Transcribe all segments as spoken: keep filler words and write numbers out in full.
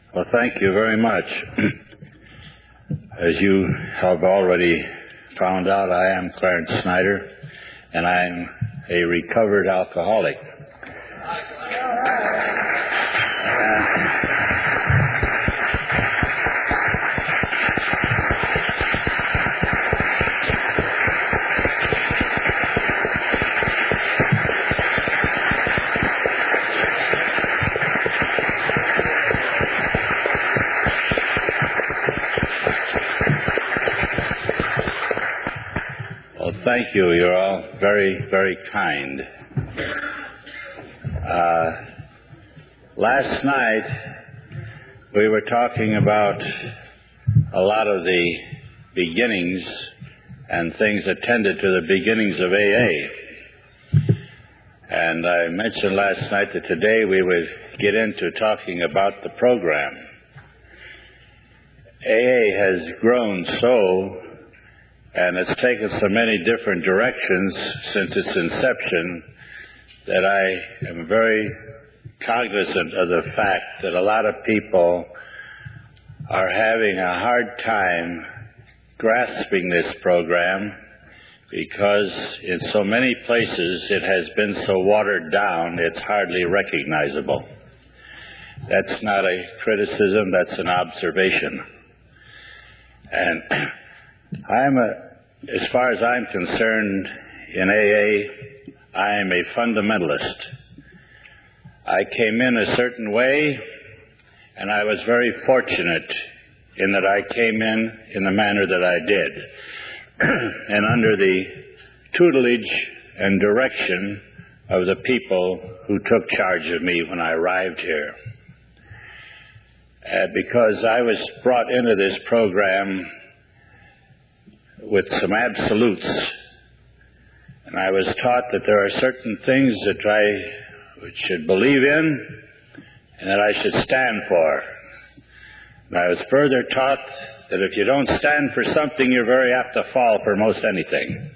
Well, thank you very much. As you have already found out, I am Clarence Snyder, and I'm a recovered alcoholic. Thank you. You're all very, very kind. Uh, last night, we were talking about a lot of the beginnings and things attended to the beginnings of A A. And I mentioned last night that today we would get into talking about the program. A A has grown so, and it's taken so many different directions since its inception, that I am very cognizant of the fact that a lot of people are having a hard time grasping this program because in so many places it has been so watered down it's hardly recognizable. That's not a criticism, that's an observation. And I'm a, as far as I'm concerned, in A A, I am a fundamentalist. I came in a certain way, and I was very fortunate in that I came in in the manner that I did, and under the tutelage and direction of the people who took charge of me when I arrived here. Uh, because I was brought into this program with some absolutes. And I was taught that there are certain things that I should believe in and that I should stand for. And I was further taught that if you don't stand for something, you're very apt to fall for most anything.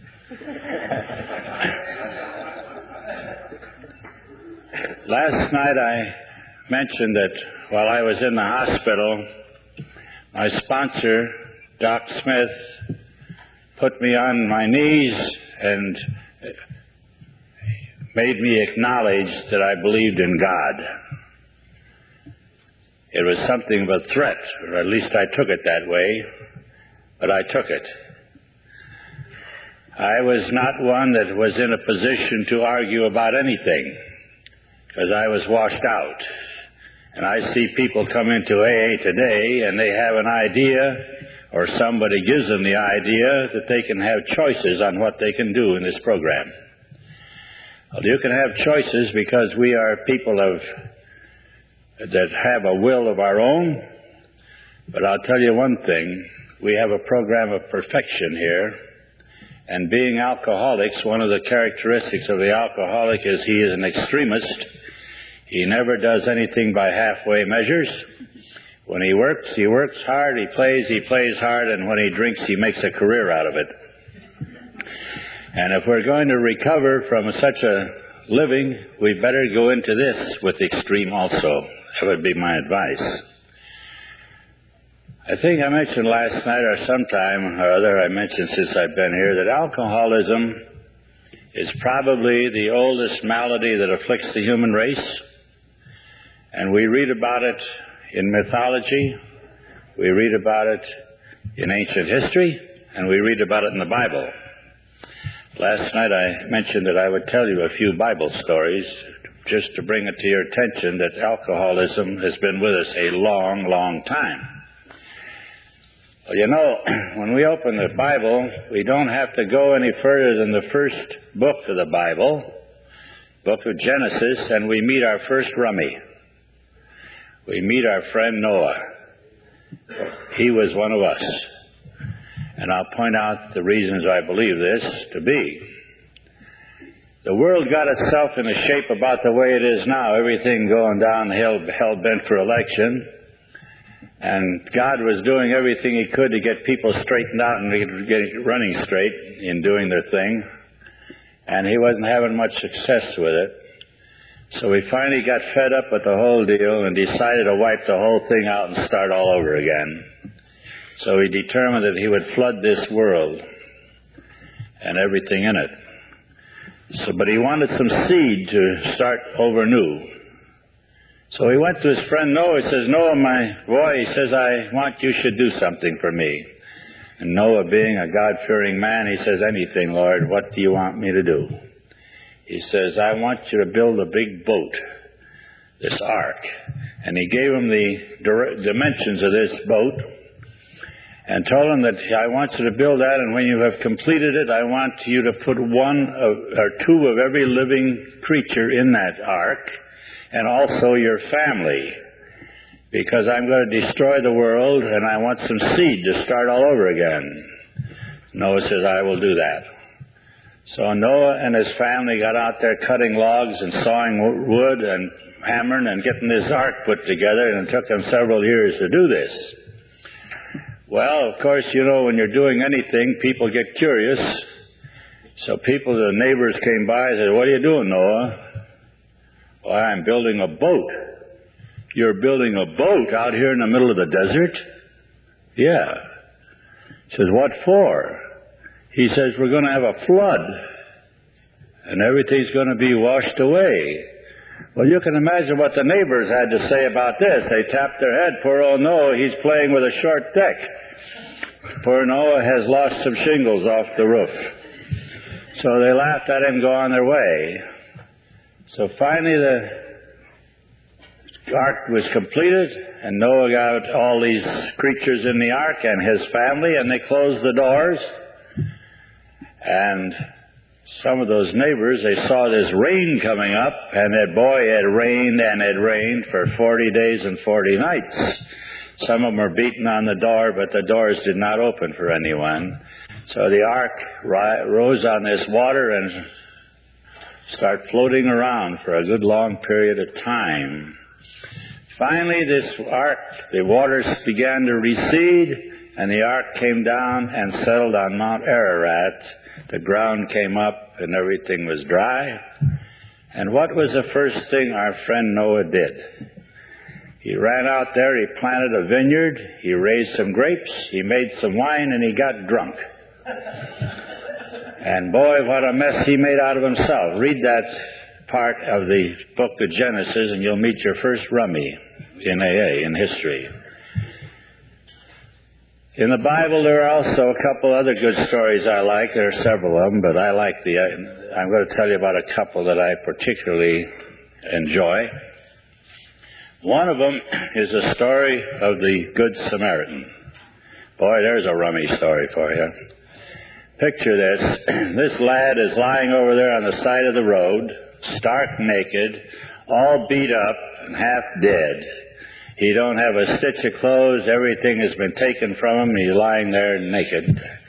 Last night I mentioned that while I was in the hospital, my sponsor, Doc Smith, put me on my knees and made me acknowledge that I believed in God. It was something of a threat, or at least I took it that way, but I took it. I was not one that was in a position to argue about anything, because I was washed out. And I see people come into A A today and they have an idea, or somebody gives them the idea that they can have choices on what they can do in this program. Well, you can have choices because we are people of that have a will of our own. But I'll tell you one thing, we have a program of perfection here. And being alcoholics, one of the characteristics of the alcoholic is he is an extremist. He never does anything by halfway measures. When he works, he works hard. He plays, he plays hard. And when he drinks, he makes a career out of it. And if we're going to recover from such a living, we better go into this with extreme also. That would be my advice. I think I mentioned last night or sometime or other, I mentioned since I've been here, that alcoholism is probably the oldest malady that afflicts the human race. And we read about it in mythology, we read about it in ancient history, and we read about it in the Bible. Last night I mentioned that I would tell you a few Bible stories just to bring it to your attention that alcoholism has been with us a long, long time. Well, you know, when we open the Bible, we don't have to go any further than the first book of the Bible, book of Genesis, and we meet our first rummy. We meet our friend Noah. He was one of us. And I'll point out the reasons I believe this to be. The world got itself in a shape about the way it is now, everything going downhill, hell-bent for election. And God was doing everything he could to get people straightened out and get running straight in doing their thing. And he wasn't having much success with it. So he finally got fed up with the whole deal and decided to wipe the whole thing out and start all over again. So he determined that he would flood this world and everything in it. So, but he wanted some seed to start over new. So he went to his friend Noah. He says, Noah, my boy, he says, I want you should do something for me. And Noah, being a God-fearing man, he says, anything, Lord, what do you want me to do? He says, I want you to build a big boat, this ark. And he gave him the dimensions of this boat and told him that I want you to build that, and when you have completed it, I want you to put one of, or two of every living creature in that ark, and also your family, because I'm going to destroy the world, and I want some seed to start all over again. Noah says, I will do that. So Noah and his family got out there cutting logs and sawing wood and hammering and getting this ark put together, and it took them several years to do this. Well, of course, you know, when you're doing anything, people get curious. So people, the neighbors came by and said, what are you doing, Noah? Well, I'm building a boat. You're building a boat out here in the middle of the desert? Yeah. He says, what for? He says, we're going to have a flood, and everything's going to be washed away. Well, you can imagine what the neighbors had to say about this. They tapped their head. Poor old Noah, he's playing with a short deck. Poor Noah has lost some shingles off the roof. So they laughed at him, go on their way. So finally the ark was completed, and Noah got all these creatures in the ark and his family, and they closed the doors. And some of those neighbors, they saw this rain coming up, and that boy had rained and had rained for forty days and forty nights. Some of them were beating on the door, but the doors did not open for anyone. So the ark ri- rose on this water and started floating around for a good long period of time. Finally, this ark, the waters began to recede, and the ark came down and settled on Mount Ararat. The ground came up and everything was dry. And what was the first thing our friend Noah did? He ran out there, he planted a vineyard, he raised some grapes, he made some wine, and he got drunk. And boy, what a mess he made out of himself. Read that part of the book of Genesis and you'll meet your first rummy in A A, in history. In the Bible, there are also a couple other good stories I like. There are several of them, but I like the, I'm going to tell you about a couple that I particularly enjoy. One of them is a story of the Good Samaritan. Boy, there's a rummy story for you. Picture this. This lad is lying over there on the side of the road, stark naked, all beat up and half dead. He don't have a stitch of clothes. Everything has been taken from him. He's lying there naked.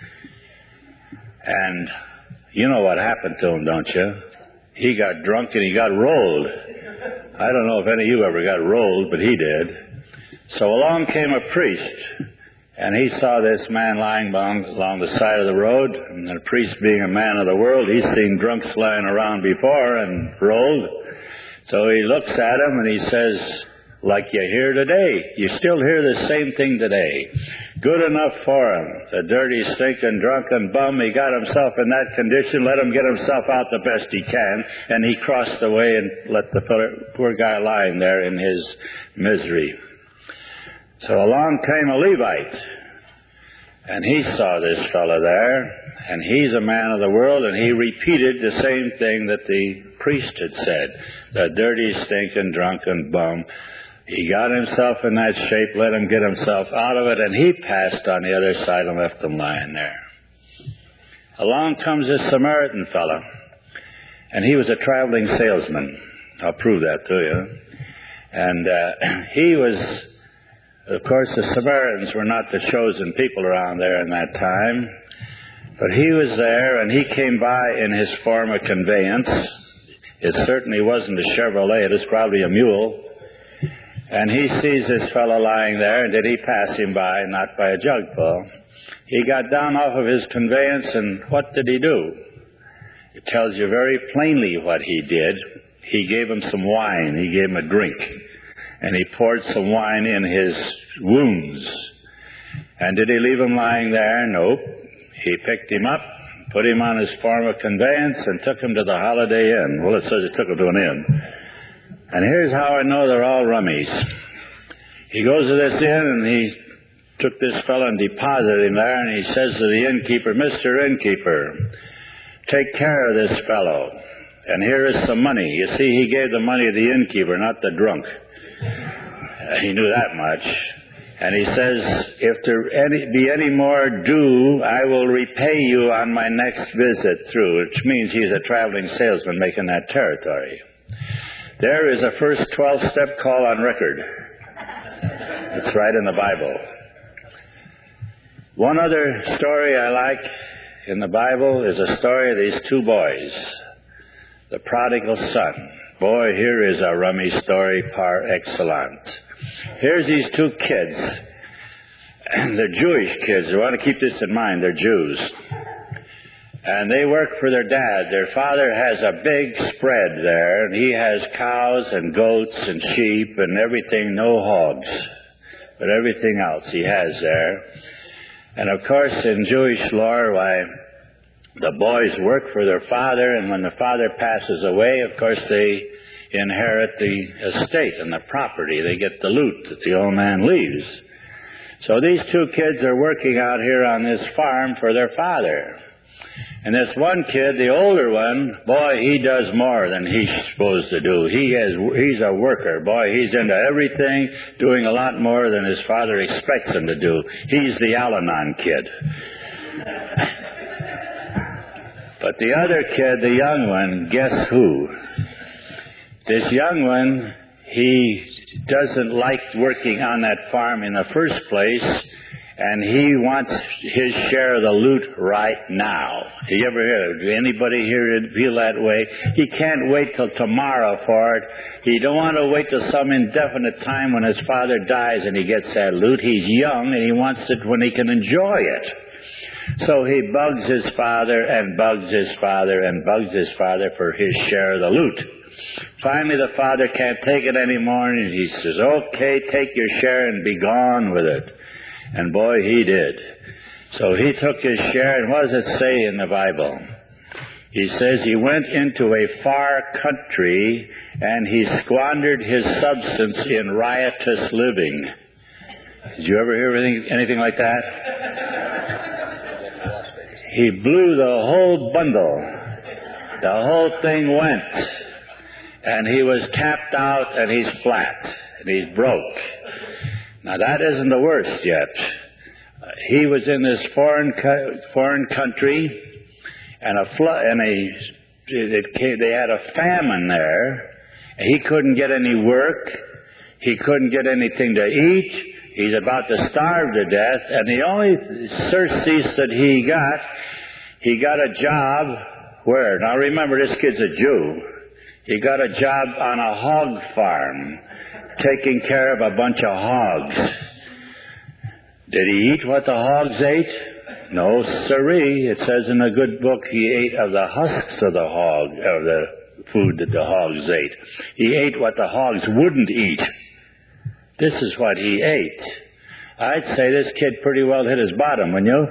And you know what happened to him, don't you? He got drunk and he got rolled. I don't know if any of you ever got rolled, but he did. So along came a priest, and he saw this man lying along, along the side of the road. And the priest, being a man of the world, he's seen drunks lying around before and rolled. So he looks at him and he says, like you hear today. You still hear the same thing today. Good enough for him. The dirty, stinking, drunken bum. He got himself in that condition. Let him get himself out the best he can. And he crossed the way and let the poor guy lying there in his misery. So along came a Levite. And he saw this fellow there. And he's a man of the world. And he repeated the same thing that the priest had said. The dirty, stinking, drunken bum. He got himself in that shape, let him get himself out of it, and he passed on the other side and left him lying there. Along comes this Samaritan fellow, and he was a traveling salesman. I'll prove that to you. And uh, he was, of course, the Samaritans were not the chosen people around there in that time, but he was there, and he came by in his form of conveyance. It certainly wasn't a Chevrolet, it was probably a mule. And he sees this fellow lying there, and did he pass him by? Not by a jugful. He got down off of his conveyance, and what did he do? It tells you very plainly what he did. he gave him some wine. He gave him a drink. And he poured some wine in his wounds. And did he leave him lying there? Nope. He picked him up, put him on his form of conveyance, and took him to the Holiday Inn. Well, it says he took him to an inn. And here's how I know they're all rummies. He goes to this inn, and he took this fellow and deposited him there, and he says to the innkeeper, Mister Innkeeper, take care of this fellow, and here is some money. You see, he gave the money to the innkeeper, not the drunk. Uh, he knew that much. And he says, if there any, be any more due, I will repay you on my next visit through, which means he's a traveling salesman making that territory. There is a first twelve-step call on record. It's right in the Bible. One other story I like in the Bible is a story of these two boys, the prodigal son. Boy, here is a rummy story par excellence. Here's these two kids, and they're Jewish kids. You want to keep this in mind, they're Jews. And they work for their dad. Their father has a big spread there, and he has cows and goats and sheep and everything, no hogs, but everything else he has there. And of course, in Jewish lore, why, the boys work for their father, and when the father passes away, of course, they inherit the estate and the property. They get the loot that the old man leaves. So these two kids are working out here on this farm for their father. And this one kid, the older one, boy, he does more than he's supposed to do. He is, he's a worker. Boy, he's into everything, doing a lot more than his father expects him to do. He's the Al-Anon kid. But the other kid, the young one, guess who? This young one, he doesn't like working on that farm in the first place, and he wants his share of the loot right now. Do you ever hear, do anybody here feel that way? He can't wait till tomorrow for it. He don't want to wait till some indefinite time when his father dies and he gets that loot. He's young and he wants it when he can enjoy it. So he bugs his father and bugs his father and bugs his father for his share of the loot. Finally, the father can't take it anymore, and he says, okay, take your share and be gone with it. And boy, he did. So he took his share, and what does it say in the Bible? He says he went into a far country, and he squandered his substance in riotous living. Did you ever hear anything, anything like that? He blew the whole bundle. The whole thing went. And he was tapped out, and he's flat, and he's broke. Now, that isn't the worst yet. Uh, he was in this foreign co- foreign country, and a flood, and a it came, they had a famine there, and he couldn't get any work. He couldn't get anything to eat. He's about to starve to death, and the only surcease that he got, he got a job where? Now, remember, this kid's a Jew. He got a job on a hog farm, taking care of a bunch of hogs. Did he eat what the hogs ate? No, sirree. It says in a good book he ate of the husks of the hog, of the food that the hogs ate. He ate what the hogs wouldn't eat. This is what he ate. I'd say this kid pretty well hit his bottom, wouldn't you?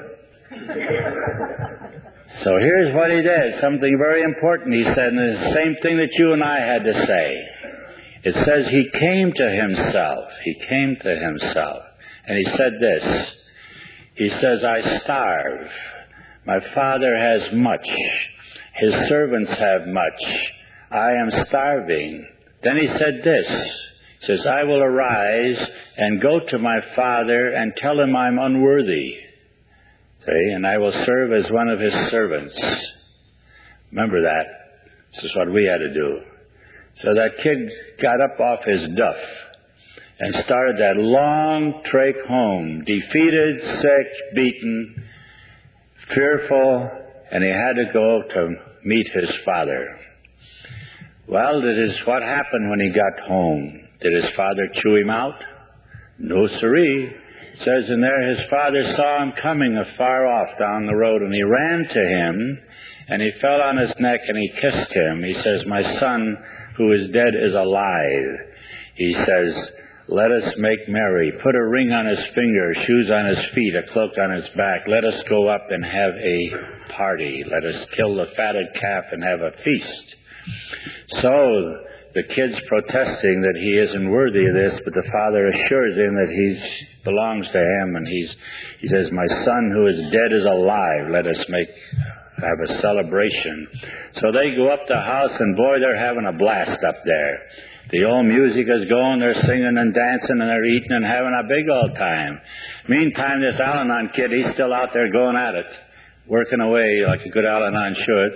So here's what he did, something very important he said, and it's the same thing that you and I had to say. It says he came to himself. He came to himself. And he said this. He says, I starve. My father has much. His servants have much. I am starving. Then he said this. He says, I will arise and go to my father and tell him I'm unworthy. See, and I will serve as one of his servants. Remember that. This is what we had to do. So that kid got up off his duff and started that long trek home, defeated, sick, beaten, fearful, and he had to go to meet his father. Well, did his, what happened when he got home? Did his father chew him out? No, sirree. It says in there, his father saw him coming afar off down the road, and he ran to him, and he fell on his neck, and he kissed him. He says, my son, who is dead is alive. He says, let us make merry. Put a ring on his finger, shoes on his feet, a cloak on his back. Let us go up and have a party. Let us kill the fatted calf and have a feast. So the kid's protesting that he isn't worthy of this, but the father assures him that he belongs to him, and he's he says, my son who is dead is alive. Let us make have a celebration. So they go up to the house, and boy, they're having a blast up there. The old music is going, they're singing and dancing, and they're eating and having a big old time. Meantime, this Al-Anon kid, he's still out there going at it, working away like a good Al-Anon should.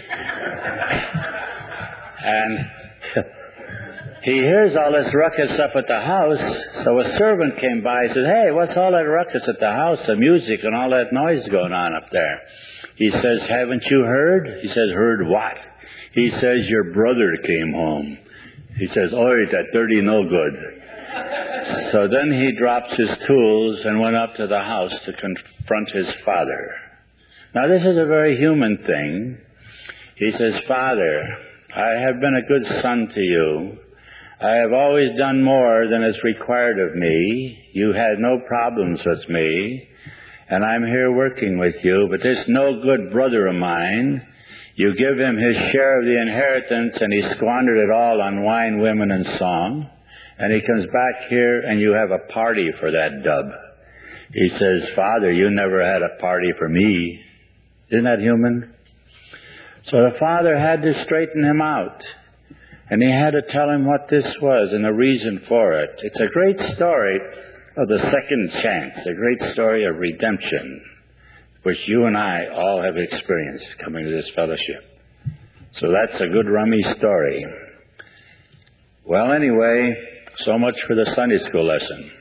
And he hears all this ruckus up at the house, so a servant came by and said, hey, what's all that ruckus at the house, the music and all that noise going on up there? He says, haven't you heard? He says, heard what? He says, your brother came home. He says, oi, that dirty no good. So then he dropped his tools and went up to the house to confront his father. Now this is a very human thing. He says, Father, I have been a good son to you. I have always done more than is required of me. You had no problems with me, and I'm here working with you, but this no good brother of mine, you give him his share of the inheritance, and he squandered it all on wine, women, and song, and he comes back here, and you have a party for that dub. He says, Father, you never had a party for me. Isn't that human? So the father had to straighten him out. And he had to tell him what this was and the reason for it. It's a great story of the second chance, a great story of redemption, which you and I all have experienced coming to this fellowship. So that's a good rummy story. Well, anyway, so much for the Sunday school lesson.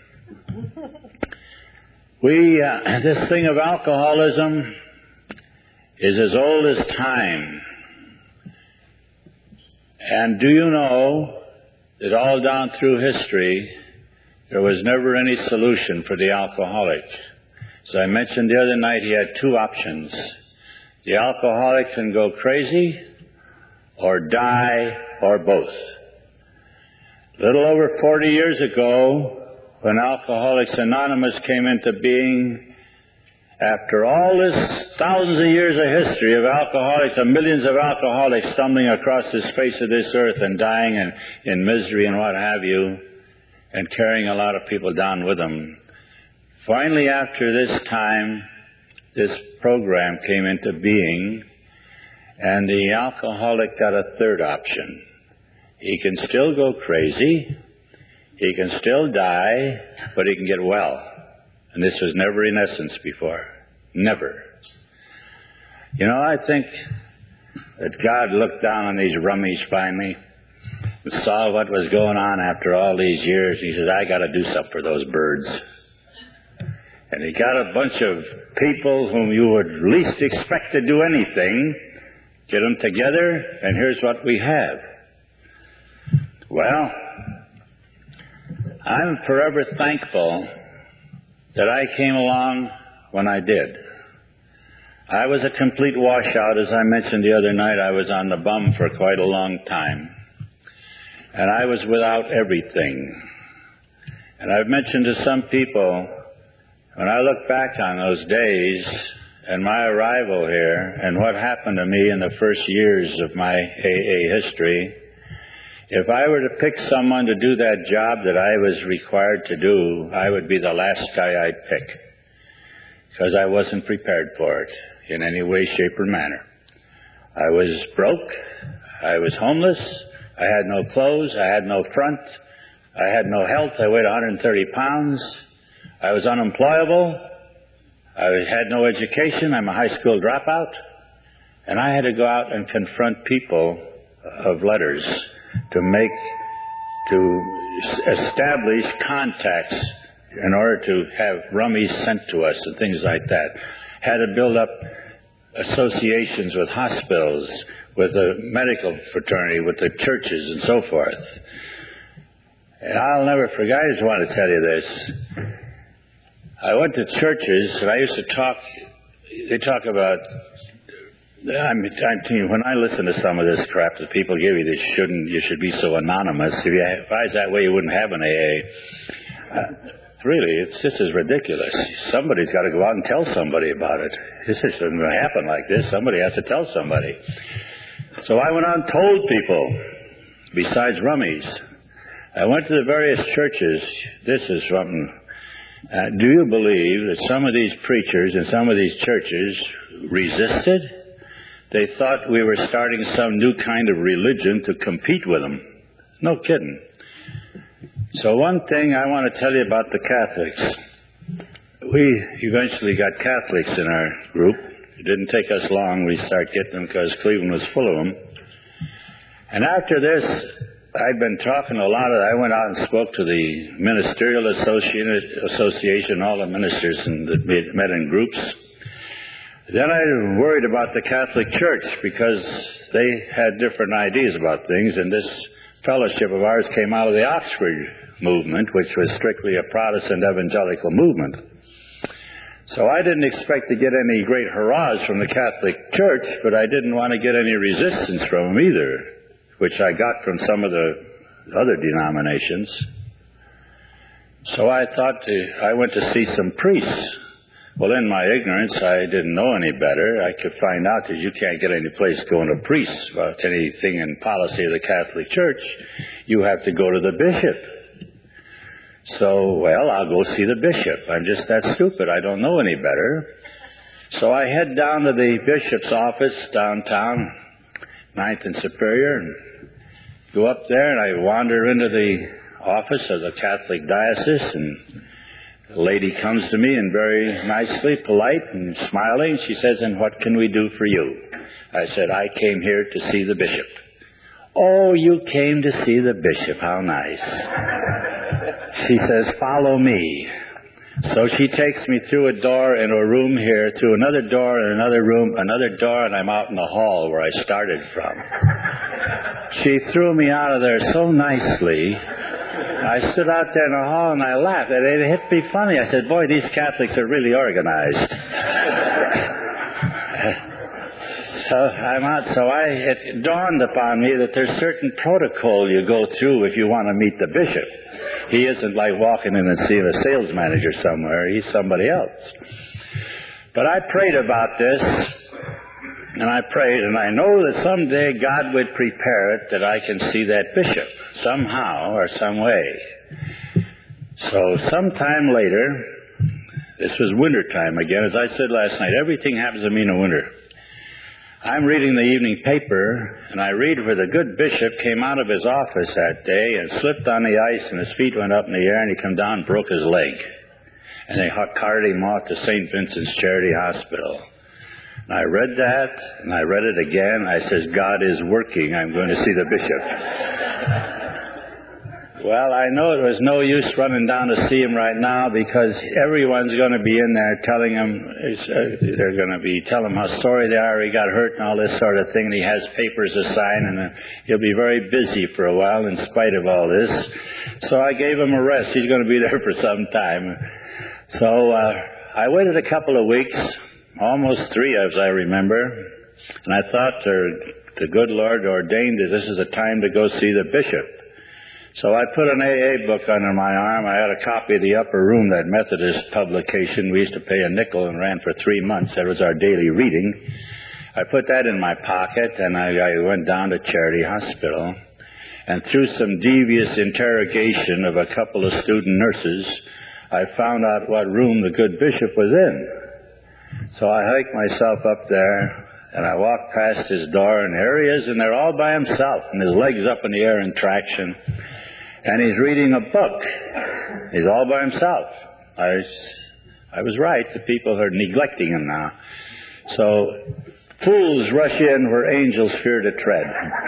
We, uh, this thing of alcoholism is as old as time. And do you know that all down through history, there was never any solution for the alcoholic? As I mentioned the other night, he had two options. The alcoholic can go crazy or die or both. A little over forty years ago, when Alcoholics Anonymous came into being, after all this thousands of years of history of alcoholics, of millions of alcoholics stumbling across the face of this earth and dying in, in misery and what have you, and carrying a lot of people down with them, finally after this time, this program came into being, and the alcoholic got a third option. He can still go crazy, he can still die, but he can get well. And this was never in essence before. Never. You know, I think that God looked down on these rummies finally and saw what was going on after all these years. He says, I got to do something for those birds. And he got a bunch of people whom you would least expect to do anything, get them together, and here's what we have. Well, I'm forever thankful that I came along when I did. I was a complete washout. As I mentioned the other night, I was on the bum for quite a long time. And I was without everything. And I've mentioned to some people, when I look back on those days and my arrival here and what happened to me in the first years of my A A history, if I were to pick someone to do that job that I was required to do, I would be the last guy I'd pick, because I wasn't prepared for it in any way, shape, or manner. I was broke. I was homeless. I had no clothes. I had no front. I had no health. I weighed one hundred thirty pounds. I was unemployable. I had no education. I'm a high school dropout. And I had to go out and confront people of letters to make, to establish contacts in order to have rummies sent to us and things like that. Had to build up associations with hospitals, with the medical fraternity, with the churches and so forth. And I'll never forget, I just want to tell you this. I went to churches and I used to talk, they talk about I'm, I'm telling you, when I listen to some of this crap that people give you, that shouldn't, you should be so anonymous. If you if I was that way, you wouldn't have an A A. Uh, really, it's this is ridiculous. Somebody's got to go out and tell somebody about it. This isn't going to happen like this. Somebody has to tell somebody. So I went out and told people, besides rummies. I went to the various churches. This is something. Uh, do you believe that some of these preachers in some of these churches resisted? They thought we were starting some new kind of religion to compete with them. No kidding. So one thing I want to tell you about the Catholics. We eventually got Catholics in our group. It didn't take us long. We started getting them because Cleveland was full of them. And after this, I'd been talking a lot of, I went out and spoke to the Ministerial Association, all the ministers and that met in groups. Then I worried about the Catholic Church because they had different ideas about things, and this fellowship of ours came out of the Oxford movement, which was strictly a Protestant evangelical movement. So I didn't expect to get any great hurrahs from the Catholic Church, but I didn't want to get any resistance from them either, which I got from some of the other denominations. So I thought to, I went to see some priests. Well, in my ignorance, I didn't know any better. I could find out that you can't get any place going to priests about anything in policy of the Catholic Church. You have to go to the bishop. So, well, I'll go see the bishop. I'm just that stupid. I don't know any better. So I head down to the bishop's office downtown, Ninth and Superior, and go up there, and I wander into the office of the Catholic diocese, and the lady comes to me and very nicely, polite and smiling, she says, "And what can we do for you?" I said, "I came here to see the bishop." "Oh, you came to see the bishop. How nice." She says, "Follow me." So she takes me through a door in a room here, through another door in another room, another door, and I'm out in the hall where I started from. She threw me out of there so nicely. I stood out there in the hall and I laughed. It hit me funny. I said, "Boy, these Catholics are really organized." So I'm out. So I, it dawned upon me that there's certain protocol you go through if you want to meet the bishop. He isn't like walking in and seeing a sales manager somewhere. He's somebody else. But I prayed about this, and I prayed, and I know that someday God would prepare it that I can see that bishop somehow or some way. So sometime later, this was wintertime again. As I said last night, everything happens to me in the winter. I'm reading the evening paper, and I read where the good bishop came out of his office that day and slipped on the ice, and his feet went up in the air, and he came down and broke his leg. And they carted him off to Saint Vincent's Charity Hospital. And I read that, and I read it again. I says, God is working. I'm going to see the bishop. Well, I know it was no use running down to see him right now because everyone's going to be in there telling him, uh, they're going to be telling him how sorry they are he got hurt and all this sort of thing, and he has papers to sign, and uh, he'll be very busy for a while in spite of all this. So I gave him a rest. He's going to be there for some time. So uh, I waited a couple of weeks, almost three as I remember, and I thought uh, the good Lord ordained that this is a time to go see the bishop. So I put an A A book under my arm. I had a copy of the Upper Room, that Methodist publication. We used to pay a nickel and ran for three months. That was our daily reading. I put that in my pocket, and I, I went down to Charity Hospital. And through some devious interrogation of a couple of student nurses, I found out what room the good bishop was in. So I hiked myself up there, and I walked past his door, and there he is, and there all by himself, and his legs up in the air in traction. And he's reading a book. He's all by himself. I, I was right. The people are neglecting him now. So, fools rush in where angels fear to tread.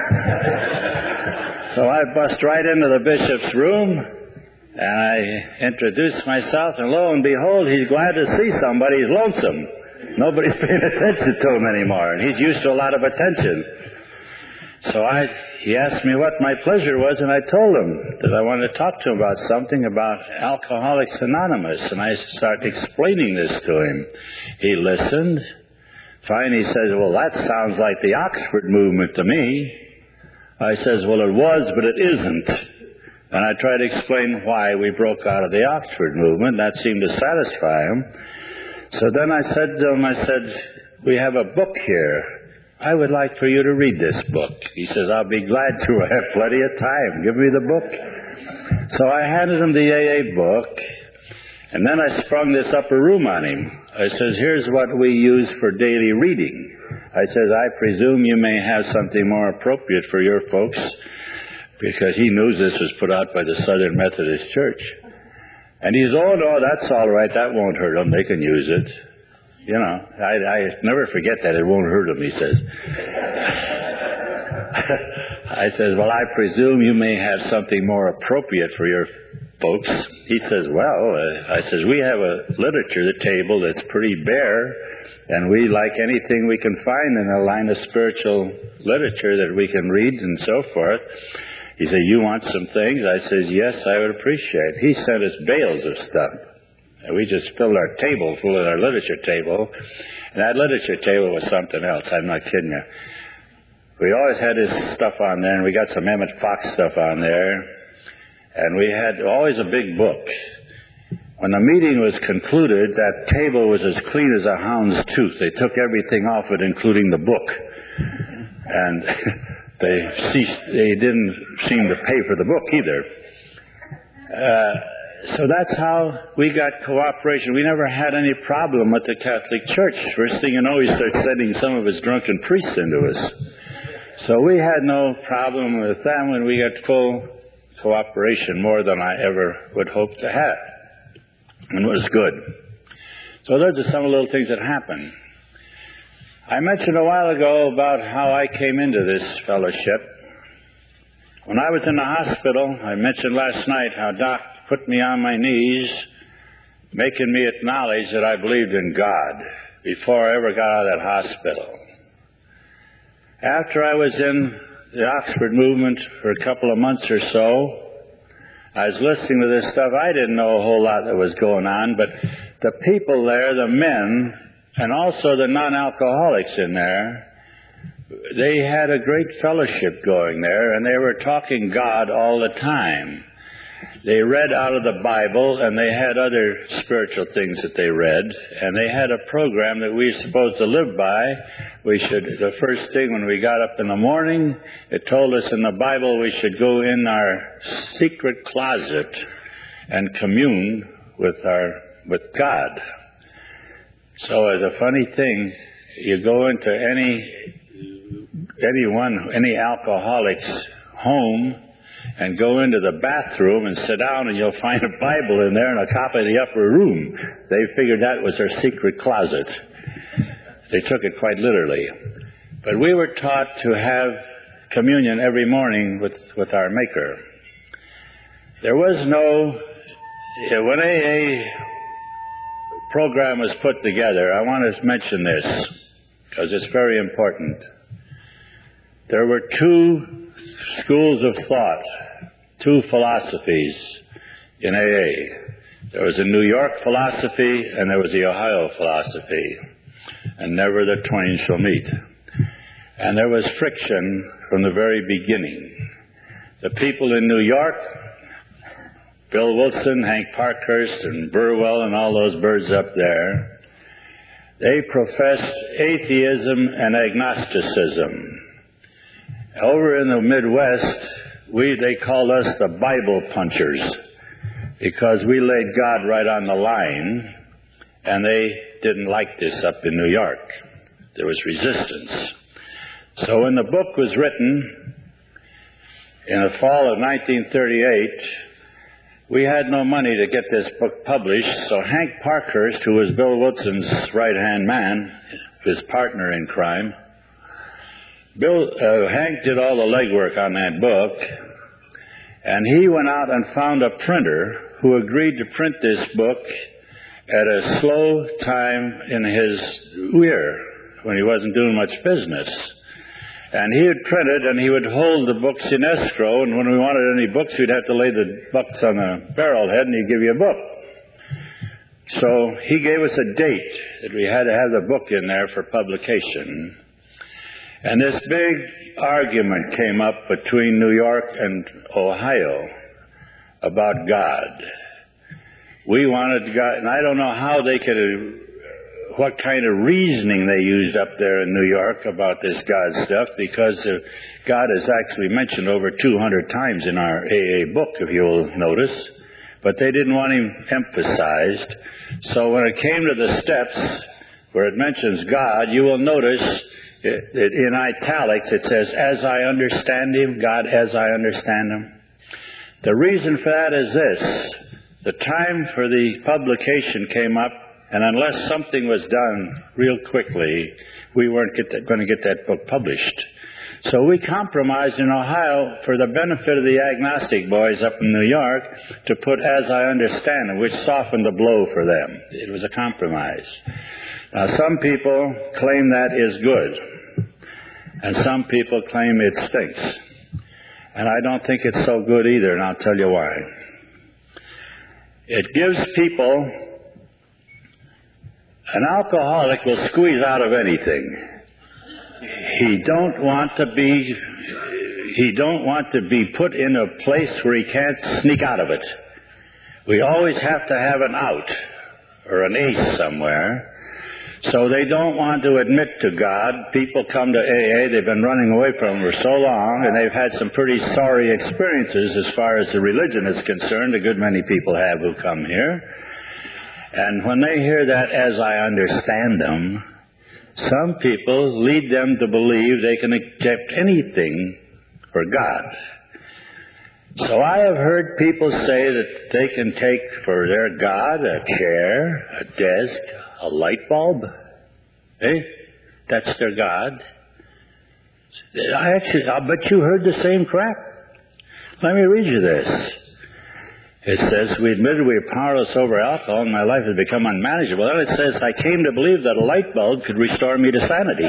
So I bust right into the bishop's room, and I introduced myself, and lo and behold, he's glad to see somebody. He's lonesome. Nobody's paying attention to him anymore, and he's used to a lot of attention. So I, he asked me what my pleasure was, and I told him that I wanted to talk to him about something about Alcoholics Anonymous, and I started explaining this to him. He listened, Finally he says, well, that sounds like the Oxford movement to me. I says, well, it was, but it isn't. And I tried to explain why we broke out of the Oxford movement. That seemed to satisfy him. So then I said to him, I said, we have a book here. I would like for you to read this book. He says, I'll be glad to. I have plenty of time. Give me the book. So I handed him the A A book, and then I sprung this upper room on him. I says, here's what we use for daily reading. I says, I presume you may have something more appropriate for your folks, because he knows this was put out by the Southern Methodist Church. And he says, oh, no, that's all right. That won't hurt them. They can use it. You know, I, I never forget that. It won't hurt them, he says. I says, well, I presume you may have something more appropriate for your folks. He says, well, uh, I says, we have a literature table that's pretty bare, and we like anything we can find in a line of spiritual literature that we can read and so forth. He said, you want some things? I says, yes, I would appreciate. He sent us bales of stuff. And we just filled our table full of our literature table. And that literature table was something else. I'm not kidding you. We always had this stuff on there, and we got some Emmett Fox stuff on there. And we had always a big book. When the meeting was concluded, that table was as clean as a hound's tooth. They took everything off it, including the book. And they ceased, they didn't seem to pay for the book either. Uh, so that's how we got cooperation. We never had any problem with the Catholic Church. First thing you know, he starts sending some of his drunken priests into us. So we had no problem with them when we got full cooperation, more than I ever would hope to have. And it was good. So those are some of the little things that happened. I mentioned a while ago about how I came into this fellowship. When I was in the hospital, I mentioned last night how Doc put me on my knees, making me acknowledge that I believed in God before I ever got out of that hospital. After I was in the Oxford movement for a couple of months or so, I was listening to this stuff. I didn't know a whole lot that was going on, but the people there, the men, and also the non-alcoholics in there, they had a great fellowship going there, and they were talking God all the time. They read out of the Bible, and they had other spiritual things that they read, and they had a program that we were supposed to live by. We should, the first thing when we got up in the morning, it told us in the Bible we should go in our secret closet and commune with our, with God. So as a funny thing, you go into any, anyone, any alcoholic's home, and go into the bathroom and sit down, and you'll find a Bible in there and a copy of the upper room. They figured that was their secret closet. They took it quite literally. But we were taught to have communion every morning with, with our Maker. There was no... When A A program was put together, I want to mention this, because it's very important. There were two schools of thought, two philosophies in A A. There was a New York philosophy and there was the Ohio philosophy. And never the twain shall meet. And there was friction from the very beginning. The people in New York, Bill Wilson, Hank Parkhurst, and Burwell, and all those birds up there, they professed atheism and agnosticism. Over in the Midwest, we they called us the Bible punchers, because we laid God right on the line, and they didn't like this up in New York. There was resistance. So when the book was written, in the fall of nineteen thirty-eight, we had no money to get this book published, so Hank Parkhurst, who was Bill Wilson's right-hand man, his partner in crime, Bill, uh, Hank did all the legwork on that book, and he went out and found a printer who agreed to print this book at a slow time in his year when he wasn't doing much business. And he would print it, and he would hold the books in escrow, and when we wanted any books, we'd have to lay the books on a barrel head, and he'd give you a book. So he gave us a date that we had to have the book in there for publication. And this big argument came up between New York and Ohio about God. We wanted God, and I don't know how they could, what kind of reasoning they used up there in New York about this God stuff, because uh, God is actually mentioned over two hundred times in our A A book, if you'll notice. But they didn't want him emphasized. So when it came to the steps where it mentions God, you will notice it, it, in italics it says, as I understand him, God as I understand him. The reason for that is this. The time for the publication came up, and unless something was done real quickly, we weren't get that, going to get that book published. So we compromised in Ohio for the benefit of the agnostic boys up in New York to put as I understand it, which softened the blow for them. It was a compromise. Now some people claim that is good, and some people claim it stinks. And I don't think it's so good either, and I'll tell you why. It gives people, an alcoholic will squeeze out of anything. He don't want to be, he don't want to be put in a place where he can't sneak out of it. We always have to have an out or an ace somewhere. So they don't want to admit to God. People come to A A, they've been running away from him for so long, and they've had some pretty sorry experiences as far as the religion is concerned. A good many people have who come here. And when they hear that, as I understand them, some people lead them to believe they can accept anything for God. So I have heard people say that they can take for their God a chair, a desk, a light bulb. Eh? That's their God. I actually, I'll bet you heard the same crap. Let me read you this. It says, we admitted we are powerless over alcohol and my life has become unmanageable. Then it says, I came to believe that a light bulb could restore me to sanity.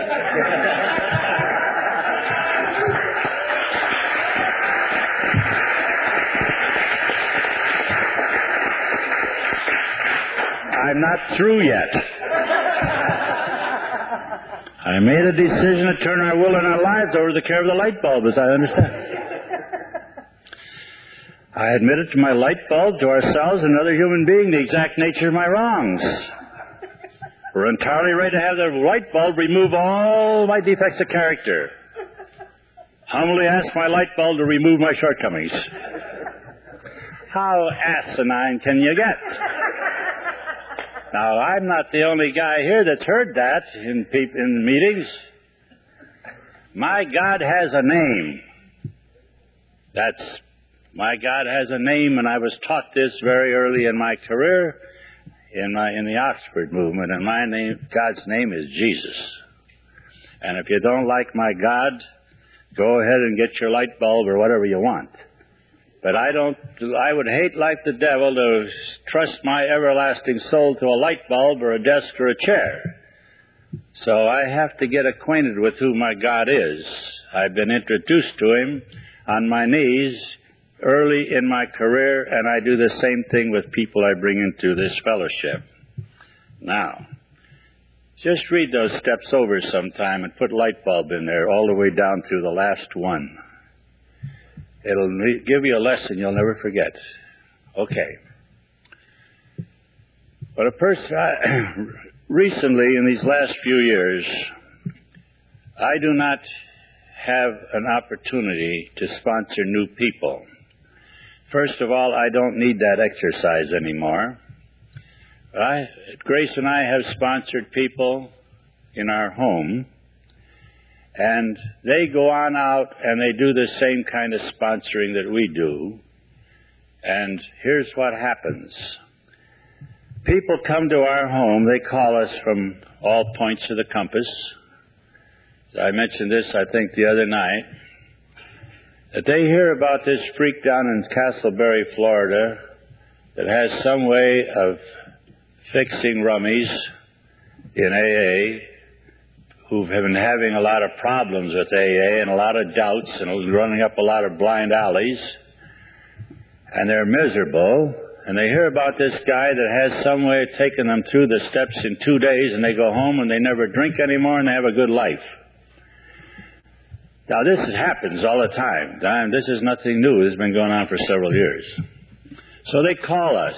I'm not through yet. I made a decision to turn our will and our lives over to the care of the light bulb, as I understand. I admitted to my light bulb, to ourselves, and another human being, the exact nature of my wrongs. We're entirely ready to have the light bulb remove all my defects of character. Humbly ask my light bulb to remove my shortcomings. How asinine can you get? Now, I'm not the only guy here that's heard that in, pe- in meetings. My God has a name. That's, my God has a name, and I was taught this very early in my career in my in the Oxford movement, and my name, God's name is Jesus. And if you don't like my God, go ahead and get your light bulb or whatever you want. But I don't, I would hate like the devil to trust my everlasting soul to a light bulb or a desk or a chair. So I have to get acquainted with who my God is. I've been introduced to him on my knees early in my career, and I do the same thing with people I bring into this fellowship. Now, just read those steps over sometime and put light bulb in there all the way down through the last one. It'll give you a lesson you'll never forget. Okay. But a person, I, recently in these last few years, I do not have an opportunity to sponsor new people. First of all, I don't need that exercise anymore. I, Grace and I have sponsored people in our home. And they go on out and they do the same kind of sponsoring that we do. And here's what happens. People come to our home. They call us from all points of the compass. I mentioned this, I think, the other night. That they hear about this freak down in Castleberry, Florida, that has some way of fixing rummies in A A, who've been having a lot of problems with A A and a lot of doubts and running up a lot of blind alleys. And they're miserable. and they hear about this guy that has some way of taking them through the steps in two days, and they go home and they never drink anymore and they have a good life. Now, this happens all the time. This is nothing new. This has been going on for several years. So they call us.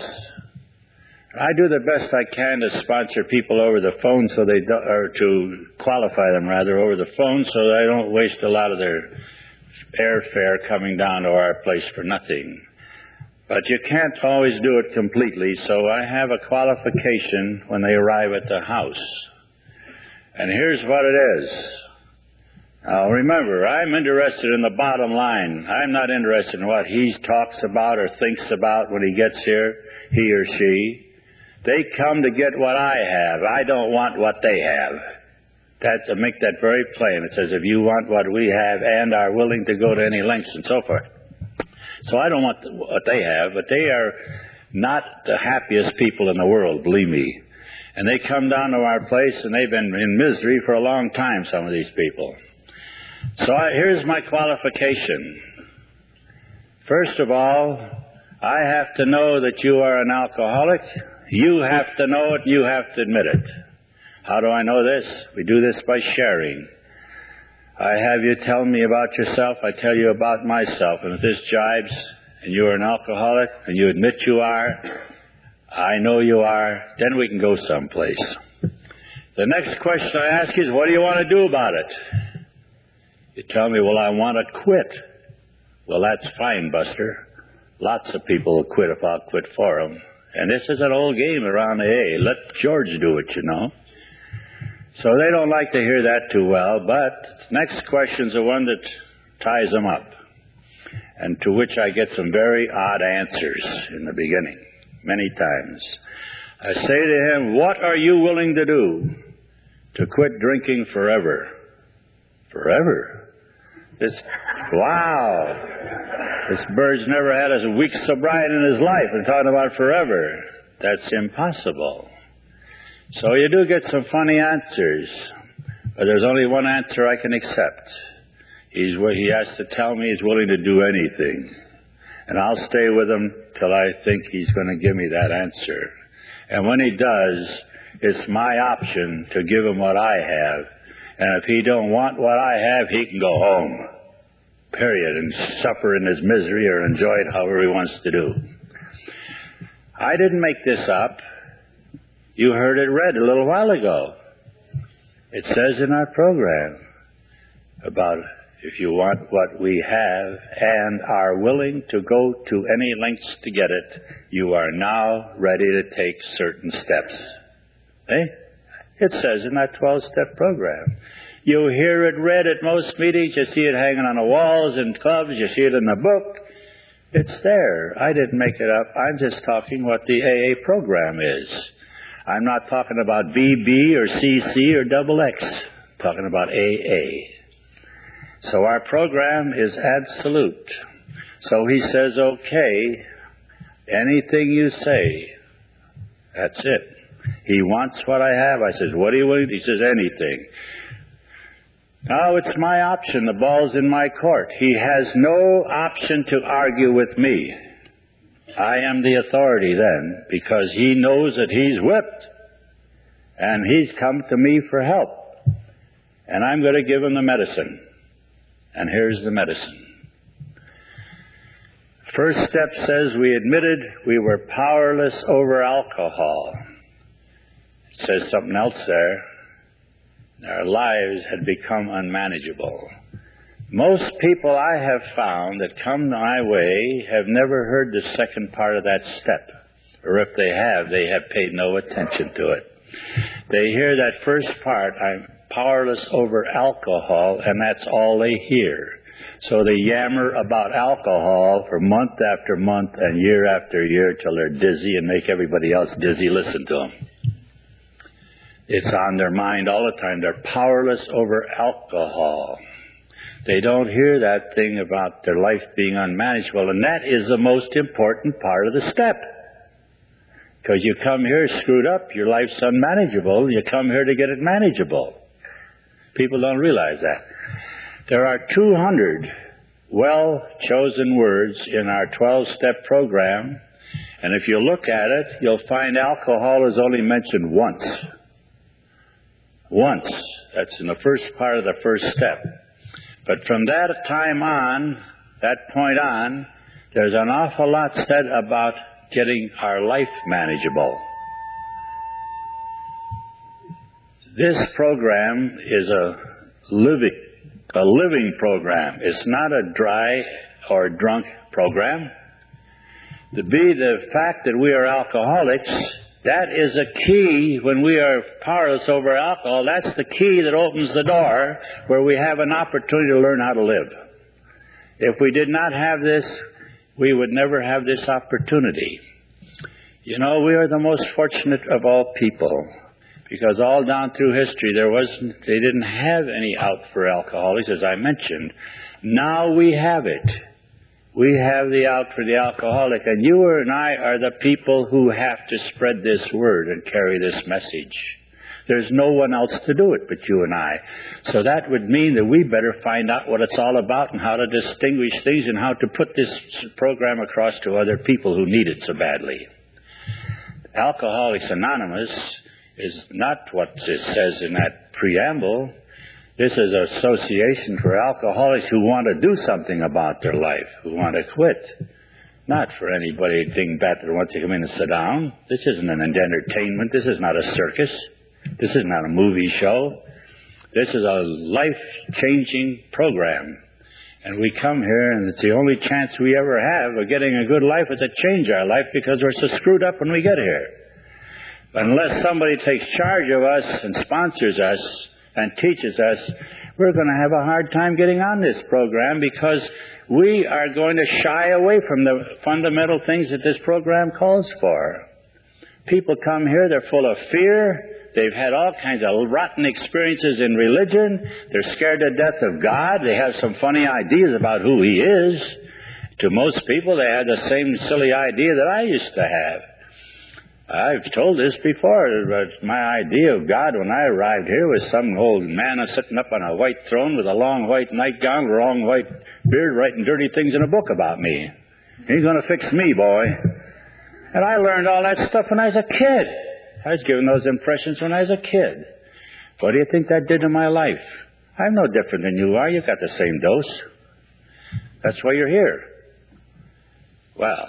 I do the best I can to sponsor people over the phone, so they do, or to qualify them rather over the phone, so that I don't waste a lot of their airfare coming down to our place for nothing. But you can't always do it completely, so I have a qualification when they arrive at the house. And here's what it is. Now remember, I'm interested in the bottom line. I'm not interested in what he talks about or thinks about when he gets here, he or she. They come to get what I have. I don't want what they have. That's to make that very plain. It says, if you want what we have and are willing to go to any lengths and so forth. So I don't want what they have, but they are not the happiest people in the world, believe me. And they come down to our place, and they've been in misery for a long time, some of these people. So I, here's my qualification. First of all, I have to know that you are an alcoholic. You have to know it. You have to admit it. How do I know this? We do this by sharing. I have you tell me about yourself. I tell you about myself. And if this jibes and you are an alcoholic and you admit you are, I know you are, then we can go someplace. The next question I ask is, what do you want to do about it? You tell me, well, I want to quit. Well, that's fine, Buster. Lots of people will quit if I'll quit for them. And this is an old game around the A. Let George do it, you know. So they don't like to hear that too well, but next question's the one that ties them up, and to which I get some very odd answers in the beginning, many times. I say to him, what are you willing to do to quit drinking forever? Forever? This, wow. This bird's never had a week's sobriety in his life, and talking about forever. That's impossible. So you do get some funny answers, but there's only one answer I can accept. He's he has to tell me he's willing to do anything, and I'll stay with him till I think he's going to give me that answer. And when he does, it's my option to give him what I have, and if he don't want what I have, he can go home, period, and suffer in his misery or enjoy it however he wants to do. I didn't make this up. You heard it read a little while ago. It says in our program about if you want what we have and are willing to go to any lengths to get it, you are now ready to take certain steps. Eh? It says in that twelve-step program. You hear it read at most meetings. You see it hanging on the walls in clubs. You see it in the book. It's there. I didn't make it up. I'm just talking what the A A program is. I'm not talking about B B or C C or double X. I'm talking about A A. So our program is absolute. So he says, okay, anything you say, that's it. He wants what I have. I says, what do you want? He says, anything. Now it's my option. The ball's in my court. He has no option to argue with me. I am the authority then, because he knows that he's whipped, and he's come to me for help, and I'm going to give him the medicine. And here's the medicine. First step says we admitted we were powerless over alcohol. It says something else there. Our lives had become unmanageable. Most people I have found that come my way have never heard the second part of that step. Or if they have, they have paid no attention to it. They hear that first part, I'm powerless over alcohol, and that's all they hear. So they yammer about alcohol for month after month and year after year till they're dizzy and make everybody else dizzy listen to them. It's on their mind all the time. They're powerless over alcohol. They don't hear that thing about their life being unmanageable, and that is the most important part of the step. Because you come here screwed up, your life's unmanageable, you come here to get it manageable. People don't realize that. There are two hundred well-chosen words in our twelve-step program, And if you look at it, you'll find alcohol is only mentioned once. Once. That's in the first part of the first step. But from that time on, that point on, there's an awful lot said about getting our life manageable. This program is a living, a living program. It's not a dry or drunk program. To be the fact that we are alcoholics, that is a key. When we are powerless over alcohol, that's the key that opens the door where we have an opportunity to learn how to live. If we did not have this, we would never have this opportunity. You know, we are the most fortunate of all people, because all down through history there wasn't, they didn't have any out for alcoholics, as I mentioned. Now we have it. We have the out for the alcoholic, and you and I are the people who have to spread this word and carry this message. There's no one else to do it but you and I. So that would mean that we better find out what it's all about and how to distinguish things and how to put this program across to other people who need it so badly. Alcoholics Anonymous is not what it says in that preamble. This is an association for alcoholics who want to do something about their life, who want to quit. Not for anybody dingbat that wants to come in and sit down. This isn't an entertainment. This is not a circus. This is not a movie show. This is a life-changing program. And we come here, and it's the only chance we ever have of getting a good life is to change our life, because we're so screwed up when we get here. But unless somebody takes charge of us and sponsors us and teaches us, we're going to have a hard time getting on this program, because we are going to shy away from the fundamental things that this program calls for. People come here, they're full of fear. They've had all kinds of rotten experiences in religion. They're scared to death of God. They have some funny ideas about who He is. To most people, they have the same silly idea that I used to have. I've told this before, but my idea of God when I arrived here was some old man sitting up on a white throne with a long white nightgown, a long white beard, writing dirty things in a book about me. He's going to fix me, boy. And I learned all that stuff when I was a kid. I was given those impressions when I was a kid. What do you think that did to my life? I'm no different than you are. You've got the same dose. That's why you're here. Well,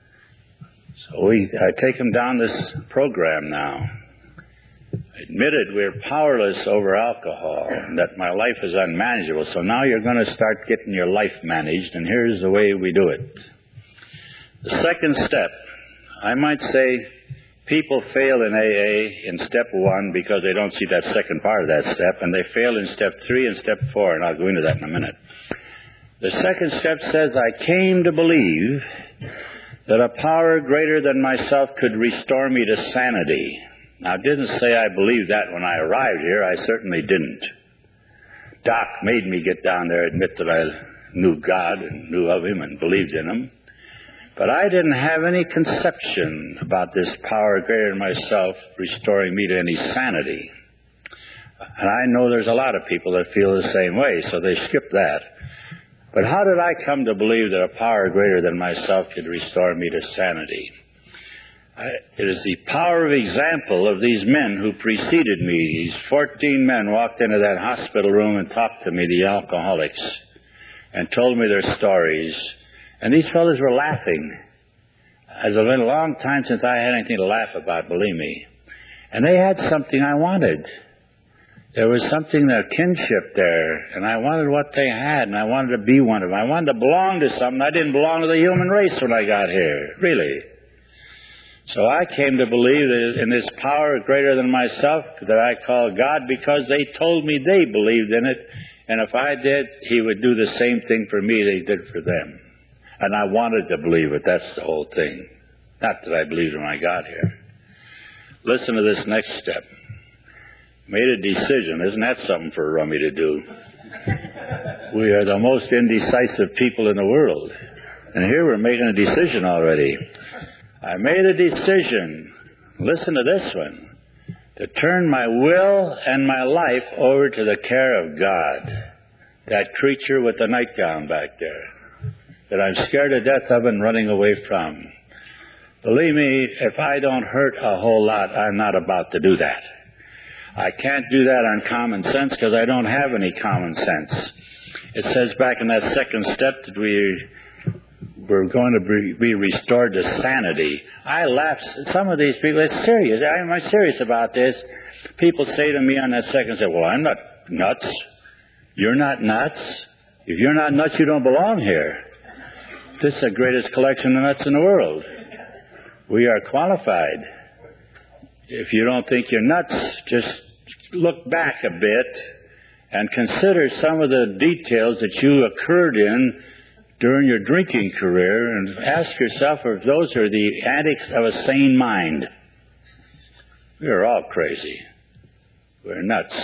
so we I take them down this program now. Admitted we're powerless over alcohol, and that my life is unmanageable. So now you're going to start getting your life managed, and here's the way we do it. The second step, I might say, people fail in A A in step one because they don't see that second part of that step, and they fail in step three and step four, and I'll go into that in a minute. The second step says, I came to believe that a power greater than myself could restore me to sanity. Now, it didn't say I believed that when I arrived here. I certainly didn't. Doc made me get down there, admit that I knew God and knew of Him and believed in Him. But I didn't have any conception about this power greater than myself restoring me to any sanity. And I know there's a lot of people that feel the same way, so they skip that. But how did I come to believe that a power greater than myself could restore me to sanity? I, it is the power of example of these men who preceded me. These fourteen men walked into that hospital room and talked to me, the alcoholics, and told me their stories. And these fellows were laughing. It's been a long time since I had anything to laugh about, believe me. And they had something I wanted. There was something, a kinship there, and I wanted what they had, and I wanted to be one of them. I wanted to belong to something. I didn't belong to the human race when I got here, really. So I came to believe in this power greater than myself that I call God, because they told me they believed in it, and if I did, He would do the same thing for me they did for them. And I wanted to believe it. That's the whole thing. Not that I believed when I got here. Listen to this next step. Made a decision. Isn't that something for a rummy to do? We are the most indecisive people in the world. And here we're making a decision already. I made a decision. Listen to this one. To turn my will and my life over to the care of God. That creature with the nightgown back there, that I'm scared to death of and running away from. Believe me, if I don't hurt a whole lot, I'm not about to do that. I can't do that on common sense because I don't have any common sense. It says back in that second step that we we're going to be restored to sanity. I laugh. Some of these people, it's serious. I'm not serious about this. People say to me on that second step, well, I'm not nuts. You're not nuts. If you're not nuts, you don't belong here. This is the greatest collection of nuts in the world. We are qualified. If you don't think you're nuts, just look back a bit and consider some of the details that you occurred in during your drinking career and ask yourself if those are the antics of a sane mind. We're all crazy. We're nuts.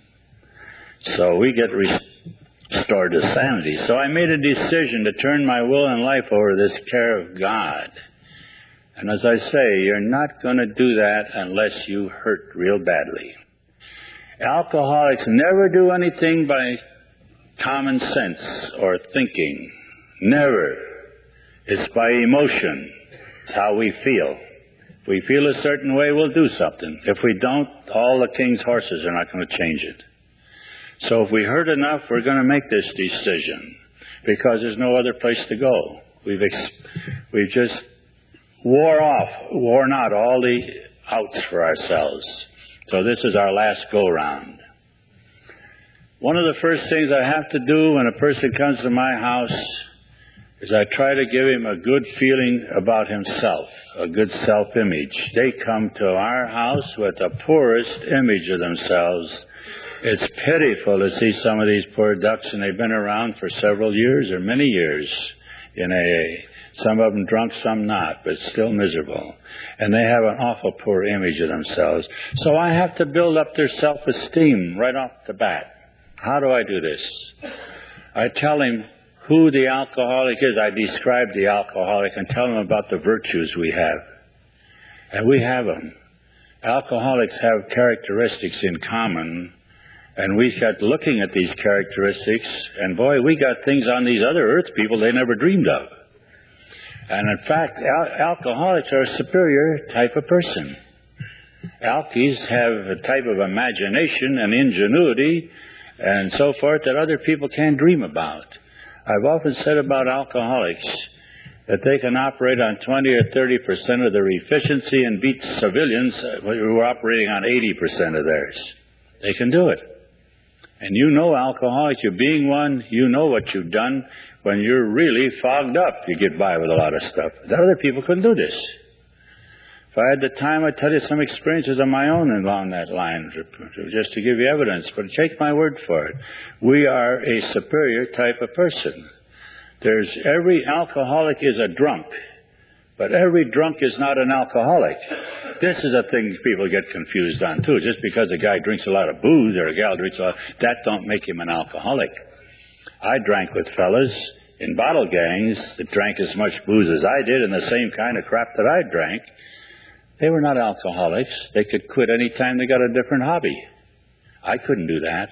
So we get restored to sanity. So I made a decision to turn my will and life over to this care of God. And as I say, you're not going to do that unless you hurt real badly. Alcoholics never do anything by common sense or thinking. Never. It's by emotion. It's how we feel. If we feel a certain way, we'll do something. If we don't, all the king's horses are not going to change it. So if we hurt enough, we're going to make this decision because there's no other place to go. We've ex- we've just wore off, worn out all the outs for ourselves. So this is our last go-round. One of the first things I have to do when a person comes to my house is I try to give him a good feeling about himself, a good self-image. They come to our house with the poorest image of themselves. It's pitiful to see some of these poor ducks, and they've been around for several years or many years in A A. Some of them drunk, some not, but still miserable. And they have an awful poor image of themselves. So I have to build up their self-esteem right off the bat. How do I do this? I tell him who the alcoholic is. I describe the alcoholic and tell him about the virtues we have. And we have them. Alcoholics have characteristics in common. And we got looking at these characteristics, and boy, we got things on these other earth people they never dreamed of. And in fact, al- alcoholics are a superior type of person. Alkies have a type of imagination and ingenuity and so forth that other people can't dream about. I've often said about alcoholics that they can operate on twenty or thirty percent of their efficiency and beat civilians who are operating on eighty percent of theirs. They can do it. And you know alcoholics, you being one, you know what you've done. When you're really fogged up, you get by with a lot of stuff. The other people couldn't do this. If I had the time, I'd tell you some experiences of my own along that line, just to give you evidence. But take my word for it. We are a superior type of person. There's every alcoholic is a drunk, but every drunk is not an alcoholic. This is a thing people get confused on, too. Just because a guy drinks a lot of booze or a gal drinks a lot, that don't make him an alcoholic. I drank with fellas in bottle gangs that drank as much booze as I did and the same kind of crap that I drank. They were not alcoholics. They could quit any time they got a different hobby. I couldn't do that.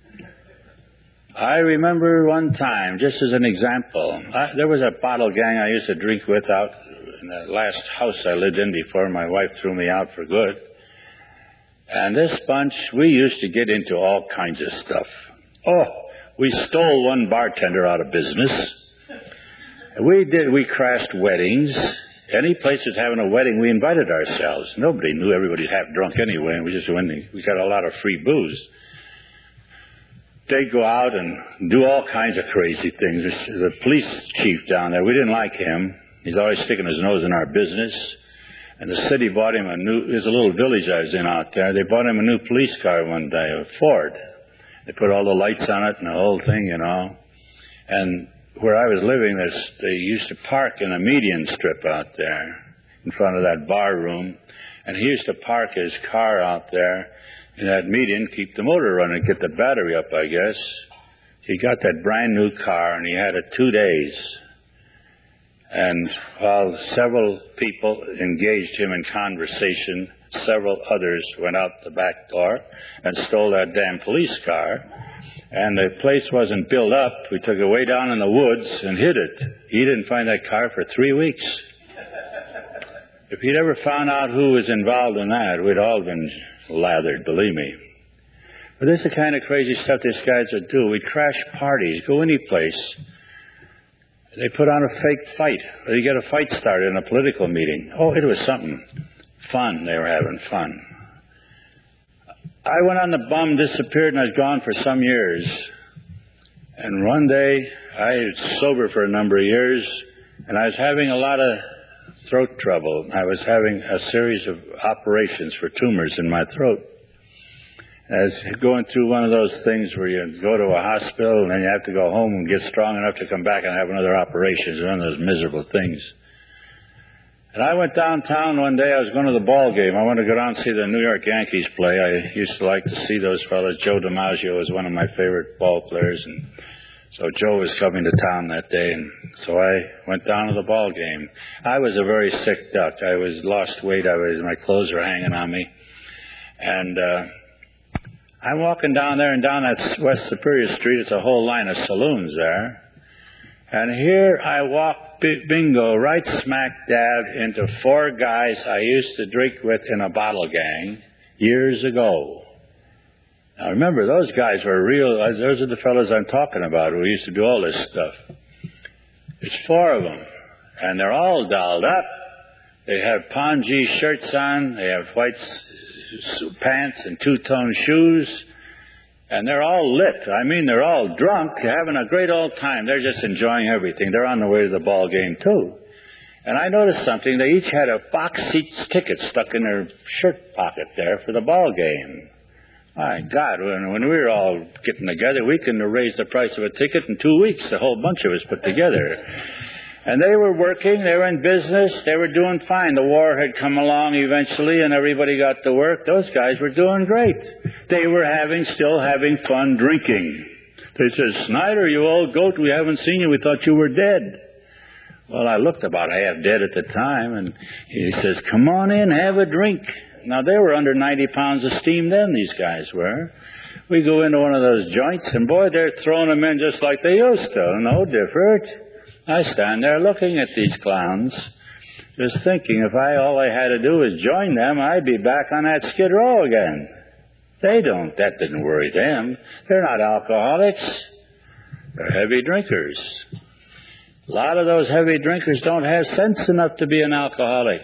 I remember one time, just as an example, I, there was a bottle gang I used to drink with out in the last house I lived in before my wife threw me out for good. And this bunch, we used to get into all kinds of stuff. Oh, we stole one bartender out of business. We did. We crashed weddings. Any place that's having a wedding, we invited ourselves. Nobody knew. Everybody's half drunk anyway, and we just went in. We got a lot of free booze. They'd go out and do all kinds of crazy things. There's a police chief down there. We didn't like him. He's always sticking his nose in our business. And the city bought him a new, there's a little village I was in out there. They bought him a new police car one day, a Ford. They put all the lights on it and the whole thing, you know. And where I was living, they used to park in a median strip out there in front of that bar room. And he used to park his car out there in that median, keep the motor running, get the battery up, I guess. He got that brand new car, and he had it two days. And while several people engaged him in conversation, several others went out the back door and stole that damn police car. And the place wasn't built up. We took it way down in the woods and hid it. He didn't find that car for three weeks. If he'd ever found out who was involved in that, we'd all been lathered, believe me. But this is the kind of crazy stuff these guys would do. We'd crash parties, go any place. They put on a fake fight. They get a fight started in a political meeting. Oh, it was something fun. They were having fun. I went on the bum, disappeared, and I was gone for some years. And one day, I was sober for a number of years, and I was having a lot of throat trouble. I was having a series of operations for tumors in my throat. I was going through one of those things where you go to a hospital and then you have to go home and get strong enough to come back and have another operation. It's one of those miserable things. And I went downtown one day. I was going to the ball game. I wanted to go down and see the New York Yankees play. I used to like to see those fellas. Joe DiMaggio was one of my favorite ball players. And so Joe was coming to town that day. And so I went down to the ball game. I was a very sick duck. I was lost weight. I was, my clothes were hanging on me. And, uh, I'm walking down there, and down that West Superior Street, it's a whole line of saloons there. And here I walk bingo right smack dab into four guys I used to drink with in a bottle gang years ago. Now remember, those guys were real, those are the fellows I'm talking about who used to do all this stuff. There's four of them, and they're all dolled up. They have pongee shirts on, they have white pants and two-tone shoes, and they're all lit. I mean, they're all drunk, having a great old time. They're just enjoying everything. They're on the way to the ball game, too. And I noticed something. They each had a box seat ticket stuck in their shirt pocket there for the ball game. My God, when, when we were all getting together, we couldn't have raised the price of a ticket in two weeks, the whole bunch of us put together. And they were working, they were in business, they were doing fine. The war had come along eventually and everybody got to work. Those guys were doing great. They were having, still having fun drinking. They said, Snyder, you old goat, we haven't seen you, we thought you were dead. Well, I looked about half dead at the time, and he says, come on in, have a drink. Now, they were under ninety pounds of steam then, these guys were. We go into one of those joints, and boy, they're throwing them in just like they used to, no different. I stand there looking at these clowns, just thinking if I all I had to do was join them, I'd be back on that Skid Row again. They don't, that didn't worry them. They're not alcoholics. They're heavy drinkers. A lot of those heavy drinkers don't have sense enough to be an alcoholic.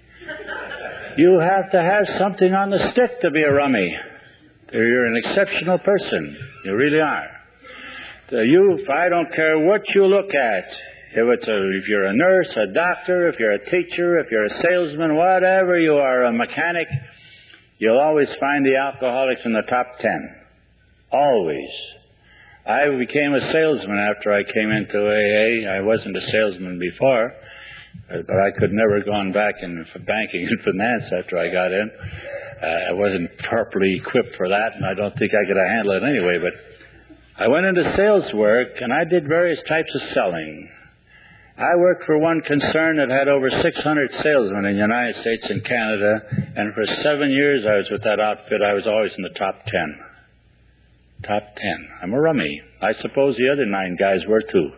You have to have something on the stick to be a rummy. You're an exceptional person. You really are. The youth, I don't care what you look at. If it's a, if you're a nurse, a doctor, if you're a teacher, if you're a salesman, whatever you are, a mechanic, you'll always find the alcoholics in the top ten. Always. I became a salesman after I came into A A. I wasn't a salesman before, but I could never gone back in banking and finance after I got in. Uh, I wasn't properly equipped for that, and I don't think I could handle it anyway, but I went into sales work, and I did various types of selling. I worked for one concern that had over six hundred salesmen in the United States and Canada, and for seven years I was with that outfit. I was always in the top ten. Top ten. I'm a rummy. I suppose the other nine guys were too.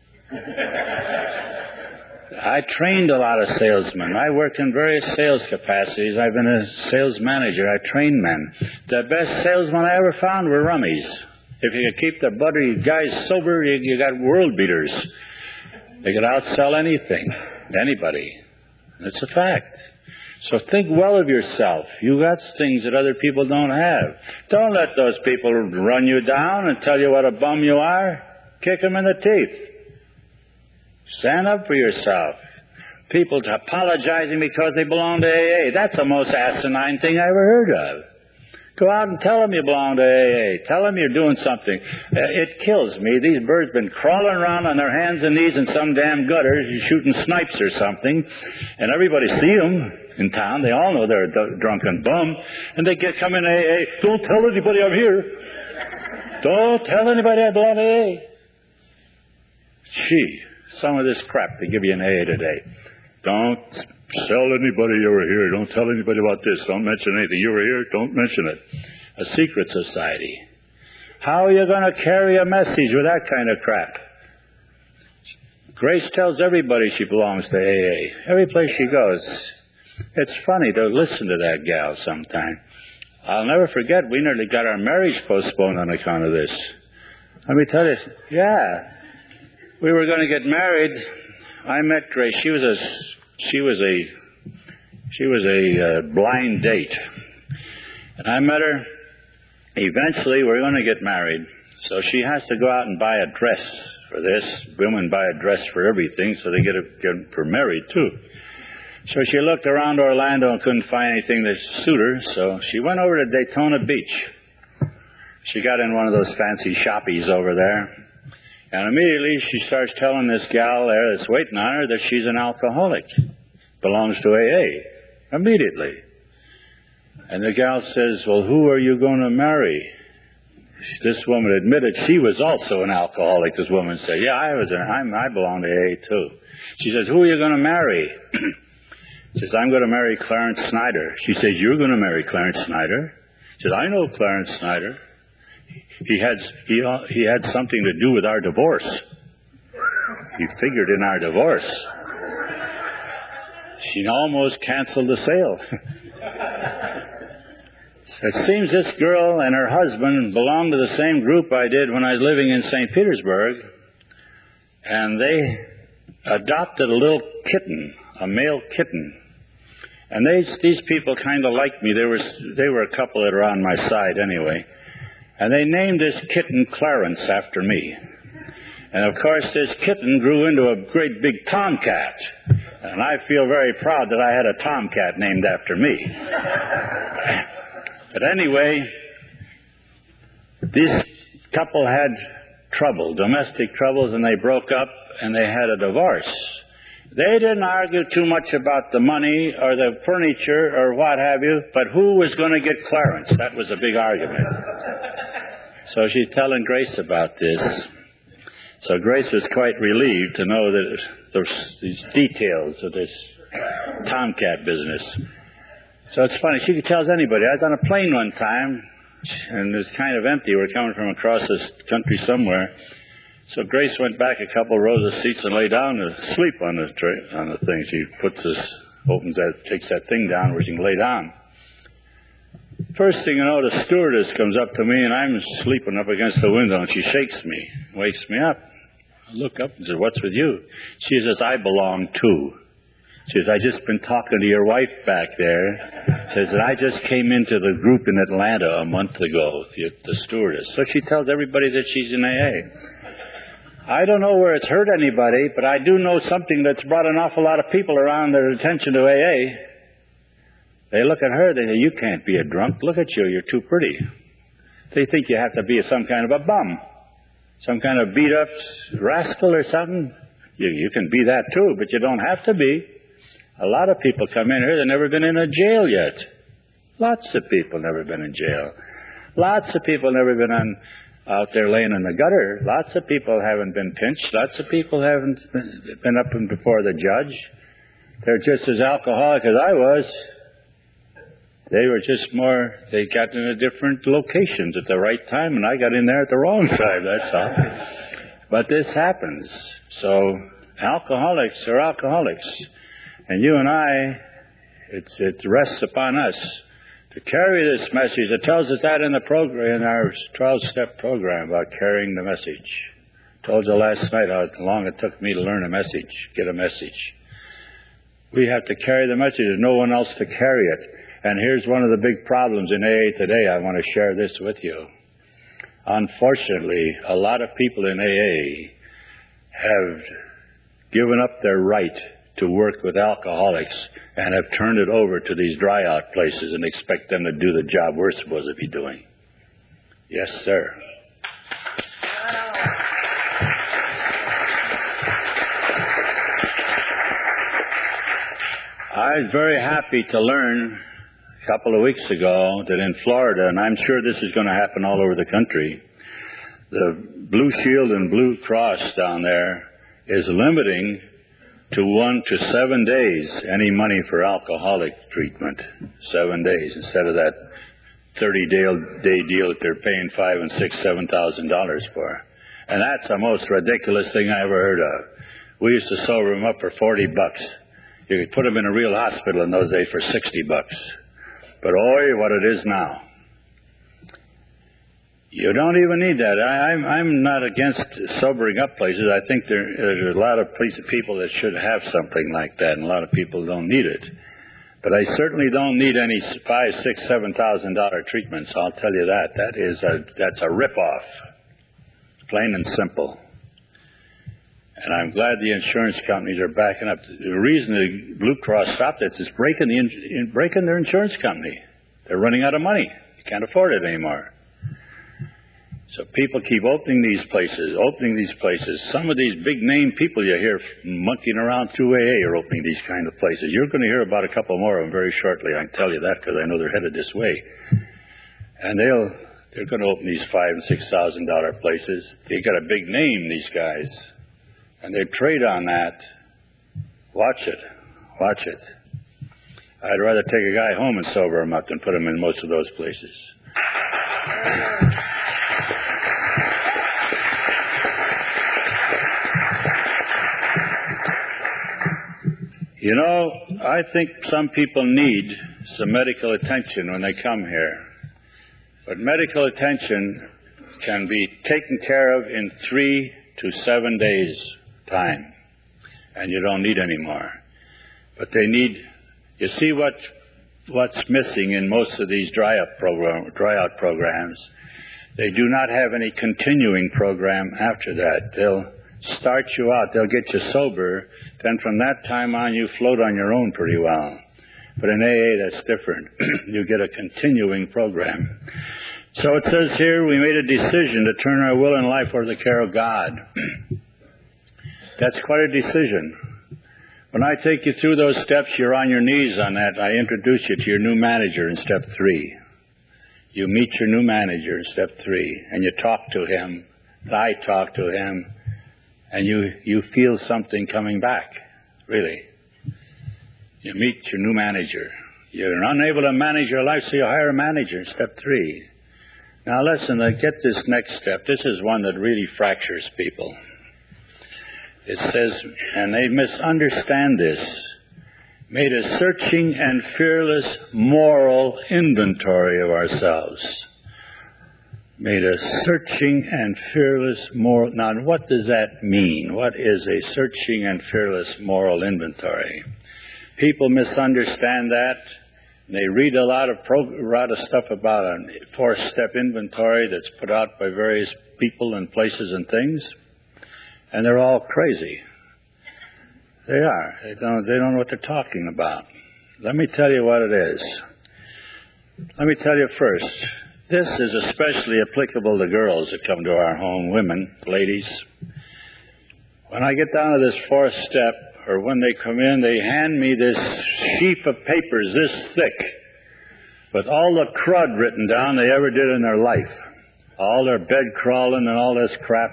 I trained a lot of salesmen. I worked in various sales capacities. I've been a sales manager. I trained men. The best salesmen I ever found were rummies. If you could keep the buttery guys sober, you, you got world beaters. They could outsell anything, anybody. It's a fact. So think well of yourself. You got things that other people don't have. Don't let those people run you down and tell you what a bum you are. Kick them in the teeth. Stand up for yourself. People apologizing because they belong to A A. That's the most asinine thing I ever heard of. Go out and tell them you belong to A A. Tell them you're doing something. Uh, it kills me. These birds been crawling around on their hands and knees in some damn gutter, shooting snipes or something, and everybody see them in town. They all know they're a d- drunken bum, and they get come in A A. Don't tell anybody I'm here. Don't tell anybody I belong to A A. Gee, some of this crap they give you in A A today. Don't tell anybody you were here. Don't tell anybody about this. Don't mention anything. You were here. Don't mention it. A secret society. How are you going to carry a message with that kind of crap? Grace tells everybody she belongs to A A. Every place she goes. It's funny to listen to that gal sometime. I'll never forget, we nearly got our marriage postponed on account of this. Let me tell you, yeah. We were going to get married. I met Grace. She was a, she was a, she was a uh, blind date. And I met her. Eventually, we're going to get married. So she has to go out and buy a dress for this. Women buy a dress for everything, so they get, a, get for married, too. So she looked around Orlando and couldn't find anything that suited her, so she went over to Daytona Beach. She got in one of those fancy shoppies over there, and immediately she starts telling this gal there that's waiting on her that she's an alcoholic, belongs to A A, immediately. And the gal says, well, who are you going to marry? This woman admitted she was also an alcoholic. This woman said, yeah, I was. An, I'm, I belong to A A, too. She says, who are you going to marry? She says, I'm going to marry Clarence Snyder. She says, you're going to marry Clarence Snyder? She says, I know Clarence Snyder. He had, he, he had something to do with our divorce. He figured in our divorce. She almost canceled the sale. It seems this girl and her husband belonged to the same group I did when I was living in Saint Petersburg. And they adopted a little kitten, a male kitten. And they, these people kind of liked me. There was, they were a couple that were on my side anyway. And they named this kitten Clarence after me. And of course, this kitten grew into a great big tomcat. And I feel very proud that I had a tomcat named after me. But anyway, this couple had trouble, domestic troubles, and they broke up and they had a divorce. They didn't argue too much about the money or the furniture or what have you, but who was going to get Clarence? That was a big argument. So she's telling Grace about this. So Grace was quite relieved to know that there's these details of this tomcat business. So it's funny. She tells anybody. I was on a plane one time, and it was kind of empty. We were coming from across this country somewhere. So Grace went back a couple rows of seats and lay down to sleep on the tra- on the thing. She puts this, opens that, takes that thing down where she can lay down. First thing you know, the stewardess comes up to me, and I'm sleeping up against the window, and she shakes me, wakes me up. I look up and says, what's with you? She says, I belong too. She says, I just been talking to your wife back there. She says, I just came into the group in Atlanta a month ago, the, the stewardess. So she tells everybody that she's in A A. I don't know where it's hurt anybody, but I do know something that's brought an awful lot of people around their attention to A A. They look at her, they say, you can't be a drunk. Look at you, you're too pretty. They think you have to be some kind of a bum, some kind of beat-up rascal or something. You, you can be that too, but you don't have to be. A lot of people come in here, they've never been in a jail yet. Lots of people never been in jail. Lots of people never been on out there laying in the gutter. Lots of people haven't been pinched. Lots of people haven't been up and before the judge. They're just as alcoholic as I was. They were just more, they got into different locations at the right time, and I got in there at the wrong time, that's all. But this happens. So alcoholics are alcoholics. And you and I, it's, it rests upon us to carry this message. It tells us that in the program, in our twelve-step program about carrying the message. I told you last night how long it took me to learn a message, get a message. We have to carry the message. There's no one else to carry it. And here's one of the big problems in A A today. I want to share this with you. Unfortunately, a lot of people in A A have given up their right to work with alcoholics and have turned it over to these dry-out places and expect them to do the job we're supposed to be doing. Yes, sir. I was very happy to learn a couple of weeks ago that in Florida, and I'm sure this is going to happen all over the country, the Blue Shield and Blue Cross down there is limiting to one to seven days any money for alcoholic treatment. Seven days instead of that thirty-day deal that they're paying five and six, seven thousand dollars for. And that's the most ridiculous thing I ever heard of. We used to sober them up for forty bucks. You could put them in a real hospital in those days for sixty bucks. But oi, what it is now. You don't even need that. I, I'm, I'm not against sobering up places. I think there, there's a lot of people that should have something like that, and a lot of people don't need it. But I certainly don't need any five, six, seven thousand dollar treatments. I'll tell you that. That is a that's a ripoff, plain and simple. And I'm glad the insurance companies are backing up. The reason the Blue Cross stopped it is breaking the in, breaking their insurance company. They're running out of money. You can't afford it anymore. So people keep opening these places, opening these places. Some of these big-name people you hear monkeying around through A A are opening these kind of places. You're going to hear about a couple more of them very shortly. I can tell you that because I know they're headed this way. And they'll they're going to open these five and six thousand dollar places. They got a big name, these guys, and they trade on that. Watch it, watch it. I'd rather take a guy home and sober him up than put him in most of those places. You know, I think some people need some medical attention when they come here. But medical attention can be taken care of in three to seven days' time. And you don't need any more. But they need, you see what what's missing in most of these dry-up program, dry-out programs? They do not have any continuing program after that. They'll start you out. They'll get you sober. Then from that time on, you float on your own pretty well. But in A A, that's different. You get a continuing program. So it says here, we made a decision to turn our will and life over to the care of God. That's quite a decision. When I take you through those steps, you're on your knees on that. I introduce you to your new manager in step three. You meet your new manager in step three, and you talk to him. I talk to him. And you, you feel something coming back, really. You meet your new manager. You're unable to manage your life, so you hire a manager in step three. Now listen, uh, get this next step. This is one that really fractures people. It says, and they misunderstand this, made a searching and fearless moral inventory of ourselves. Made a searching and fearless moral... Now, what does that mean? What is a searching and fearless moral inventory? People misunderstand that. They read a lot of, pro- a lot of stuff about a four-step inventory that's put out by various people and places and things, and they're all crazy. They are. They don't, they don't know what they're talking about. Let me tell you what it is. Let me tell you first... This is especially applicable to girls that come to our home, women, ladies. When I get down to this fourth step, or when they come in, they hand me this sheaf of papers this thick with all the crud written down they ever did in their life. All their bed crawling and all this crap.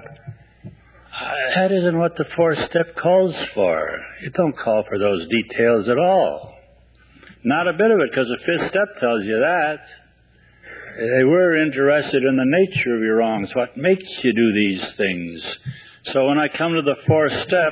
That isn't what the fourth step calls for. It don't call for those details at all. Not a bit of it, because the fifth step tells you that. They were interested in the nature of your wrongs, what makes you do these things. So when I come to the fourth step,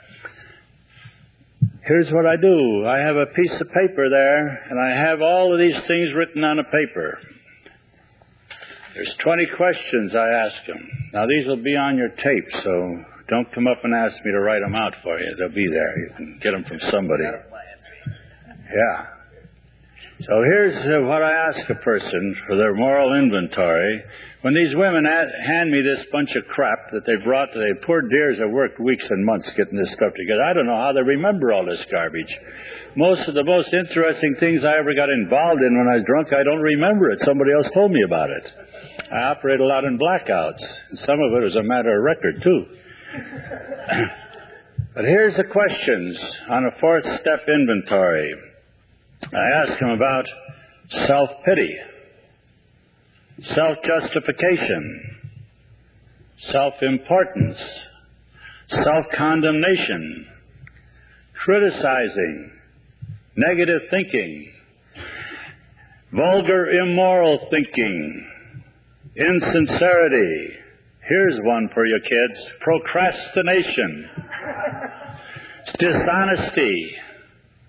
here's what I do. I have a piece of paper there, and I have all of these things written on a paper. There's twenty questions I ask them. Now, these will be on your tape, so don't come up and ask me to write them out for you. They'll be there. You can get them from somebody. Yeah. So here's uh, what I ask a person for their moral inventory. When these women a- hand me this bunch of crap that they brought, they poor dears have worked weeks and months getting this stuff together. I don't know how they remember all this garbage. Most of the most interesting things I ever got involved in when I was drunk, I don't remember it. Somebody else told me about it. I operate a lot in blackouts. And some of it was a matter of record, too. But here's the questions on a fourth step inventory. I ask them about self-pity, self-justification, self-importance, self-condemnation, criticizing, negative thinking, vulgar immoral thinking, insincerity. Here's one for you kids. Procrastination, dishonesty,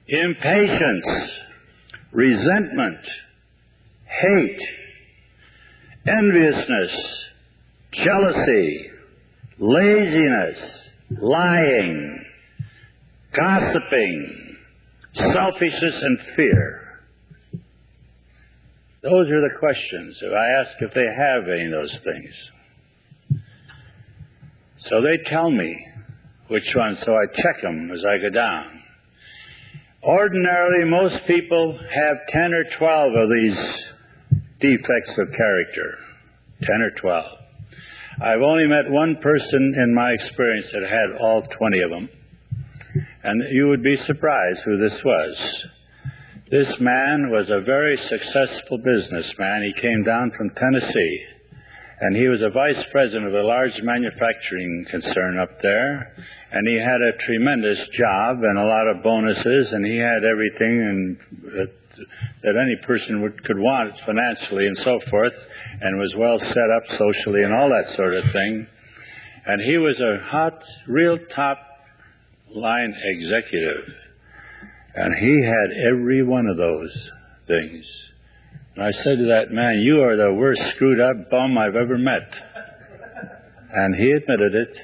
impatience, resentment, hate, enviousness, jealousy, laziness, lying, gossiping, selfishness, and fear. Those are the questions. If I ask if they have any of those things. So they tell me which ones, so I check them as I go down. Ordinarily, most people have ten or twelve of these defects of character. ten or twelve. I've only met one person in my experience that had all twenty of them. And you would be surprised who this was. This man was a very successful businessman. He came down from Tennessee, and he was a vice president of a large manufacturing concern up there, and he had a tremendous job and a lot of bonuses, and he had everything and that, that any person would, could want financially and so forth, and was well set up socially and all that sort of thing. And he was a hot, real top line executive. And he had every one of those things. And I said to that man, "You are the worst screwed up bum I've ever met." And he admitted it.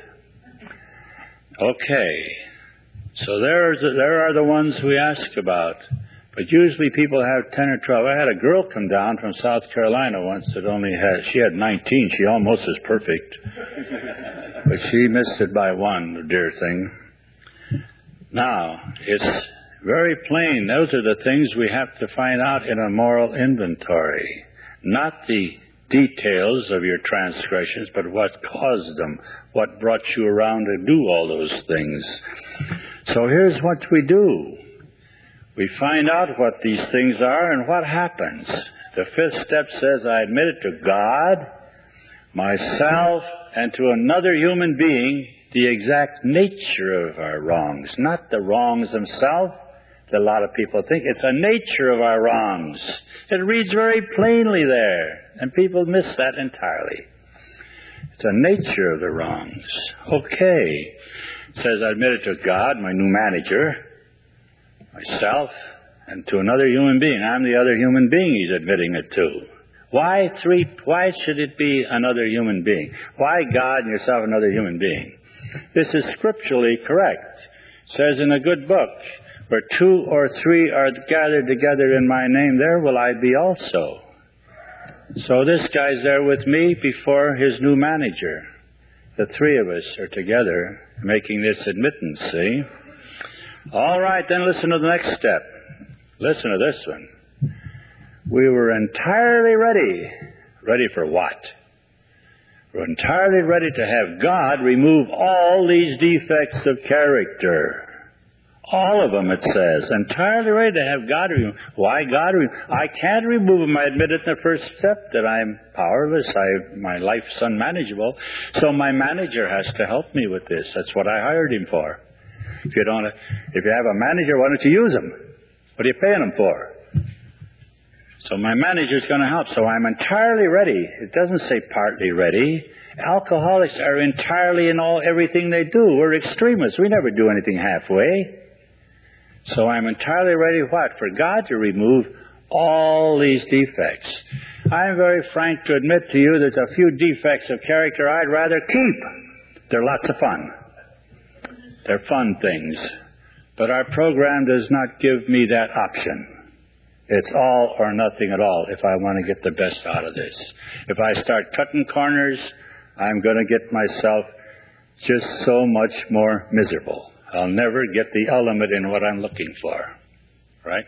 Okay. So there's, there are the ones we ask about. But usually people have ten or twelve. I had a girl come down from South Carolina once that only had, she had nineteen. She almost was perfect. But she missed it by one, the dear thing. Now, it's very plain. Those are the things we have to find out in a moral inventory. Not the details of your transgressions, but what caused them, what brought you around to do all those things. So here's what we do. We find out what these things are and what happens. The fifth step says, I admit it to God, myself, and to another human being, the exact nature of our wrongs, not the wrongs themselves. A lot of people think it's a nature of our wrongs. It reads very plainly there, and people miss that entirely. It's a nature of the wrongs. Okay. It says, I admit it to God, my new manager, myself, and to another human being. I'm the other human being he's admitting it to. Why three? Why should it be another human being? Why God and yourself another human being? This is scripturally correct. It says in a good book, where two or three are gathered together in my name, there will I be also. So this guy's there with me before his new manager. The three of us are together making this admittance, see? All right, then listen to the next step. Listen to this one. We were entirely ready. Ready for what? We're entirely ready to have God remove all these defects of character. All of them, it says. Entirely ready to have God remove. Why God remove? I can't remove them. I admit it in the first step that I'm powerless. I, my life's unmanageable. So my manager has to help me with this. That's what I hired him for. If you don't, if you have a manager, why don't you use him? What are you paying him for? So my manager's going to help. So I'm entirely ready. It doesn't say partly ready. Alcoholics are entirely in all everything they do. We're extremists. We never do anything halfway. So I'm entirely ready what? For God to remove all these defects. I'm very frank to admit to you there's a few defects of character I'd rather keep. They're lots of fun. They're fun things. But our program does not give me that option. It's all or nothing at all if I want to get the best out of this. If I start cutting corners, I'm going to get myself just so much more miserable. I'll never get the element in what I'm looking for. Right?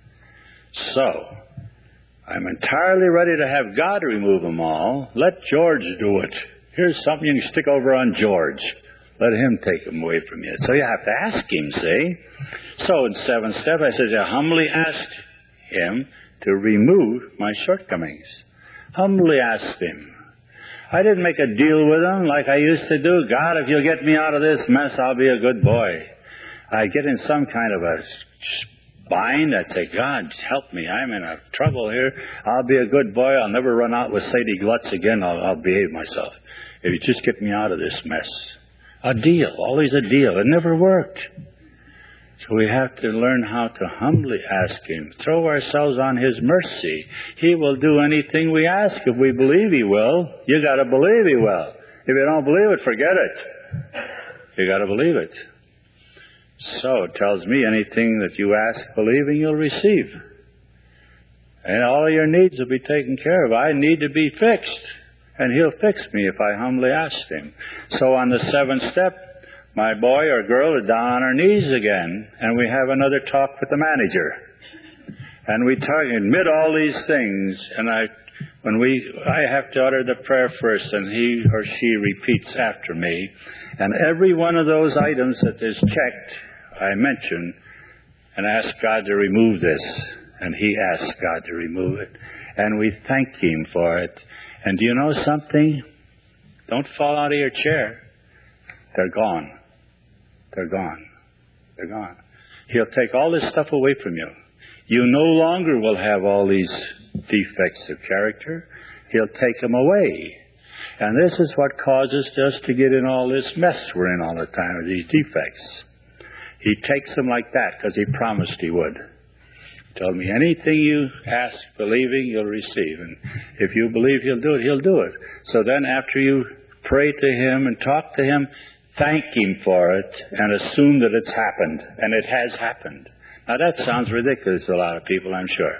So, I'm entirely ready to have God remove them all. Let George do it. Here's something you can stick over on George. Let him take them away from you. So you have to ask him, see? So in seventh step, I said, I humbly asked him to remove my shortcomings. Humbly asked him. I didn't make a deal with him like I used to do. God, if you'll get me out of this mess, I'll be a good boy. I get in some kind of a bind. I'd say, God, help me. I'm in a trouble here. I'll be a good boy. I'll never run out with Sadie Glutz again. I'll, I'll behave myself. If you just get me out of this mess. A deal. Always a deal. It never worked. So we have to learn how to humbly ask Him. Throw ourselves on His mercy. He will do anything we ask if we believe He will. You got to believe He will. If you don't believe it, forget it. You got to believe it. So it tells me anything that you ask believing, you'll receive. And all your needs will be taken care of. I need to be fixed. And He'll fix me if I humbly ask Him. So on the seventh step, my boy or girl is down on her knees again, and we have another talk with the manager. And we talk, admit all these things, and I, when we, I have to utter the prayer first, and he or she repeats after me. And every one of those items that is checked, I mention, and ask God to remove this. And He asks God to remove it. And we thank Him for it. And do you know something? Don't fall out of your chair. They're gone. They're gone. They're gone. He'll take all this stuff away from you. You no longer will have all these defects of character. He'll take them away. And this is what causes us to get in all this mess we're in all the time, with these defects. He takes them like that because He promised He would. He told me, anything you ask believing, you'll receive. And if you believe He'll do it, He'll do it. So then after you pray to Him and talk to Him, thank Him for it and assume that it's happened. And it has happened. Now that sounds ridiculous to a lot of people, I'm sure.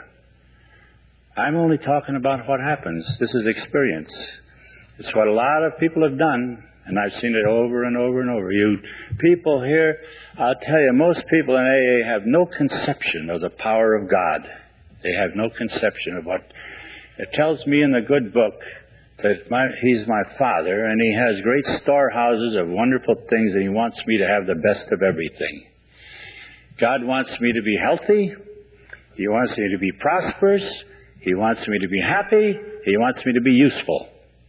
I'm only talking about what happens. This is experience. It's what a lot of people have done, and I've seen it over and over and over. You people here, I'll tell you, most people in A A have no conception of the power of God. They have no conception of what... It tells me in the good book that my, He's my Father, and He has great storehouses of wonderful things, and He wants me to have the best of everything. God wants me to be healthy. He wants me to be prosperous. He wants me to be happy. He wants me to be useful.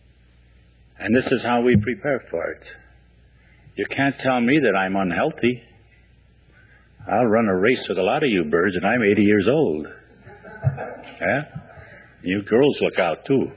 And this is how we prepare for it. You can't tell me that I'm unhealthy. I'll run a race with a lot of you birds, and I'm eighty years old. Yeah? You girls look out, too.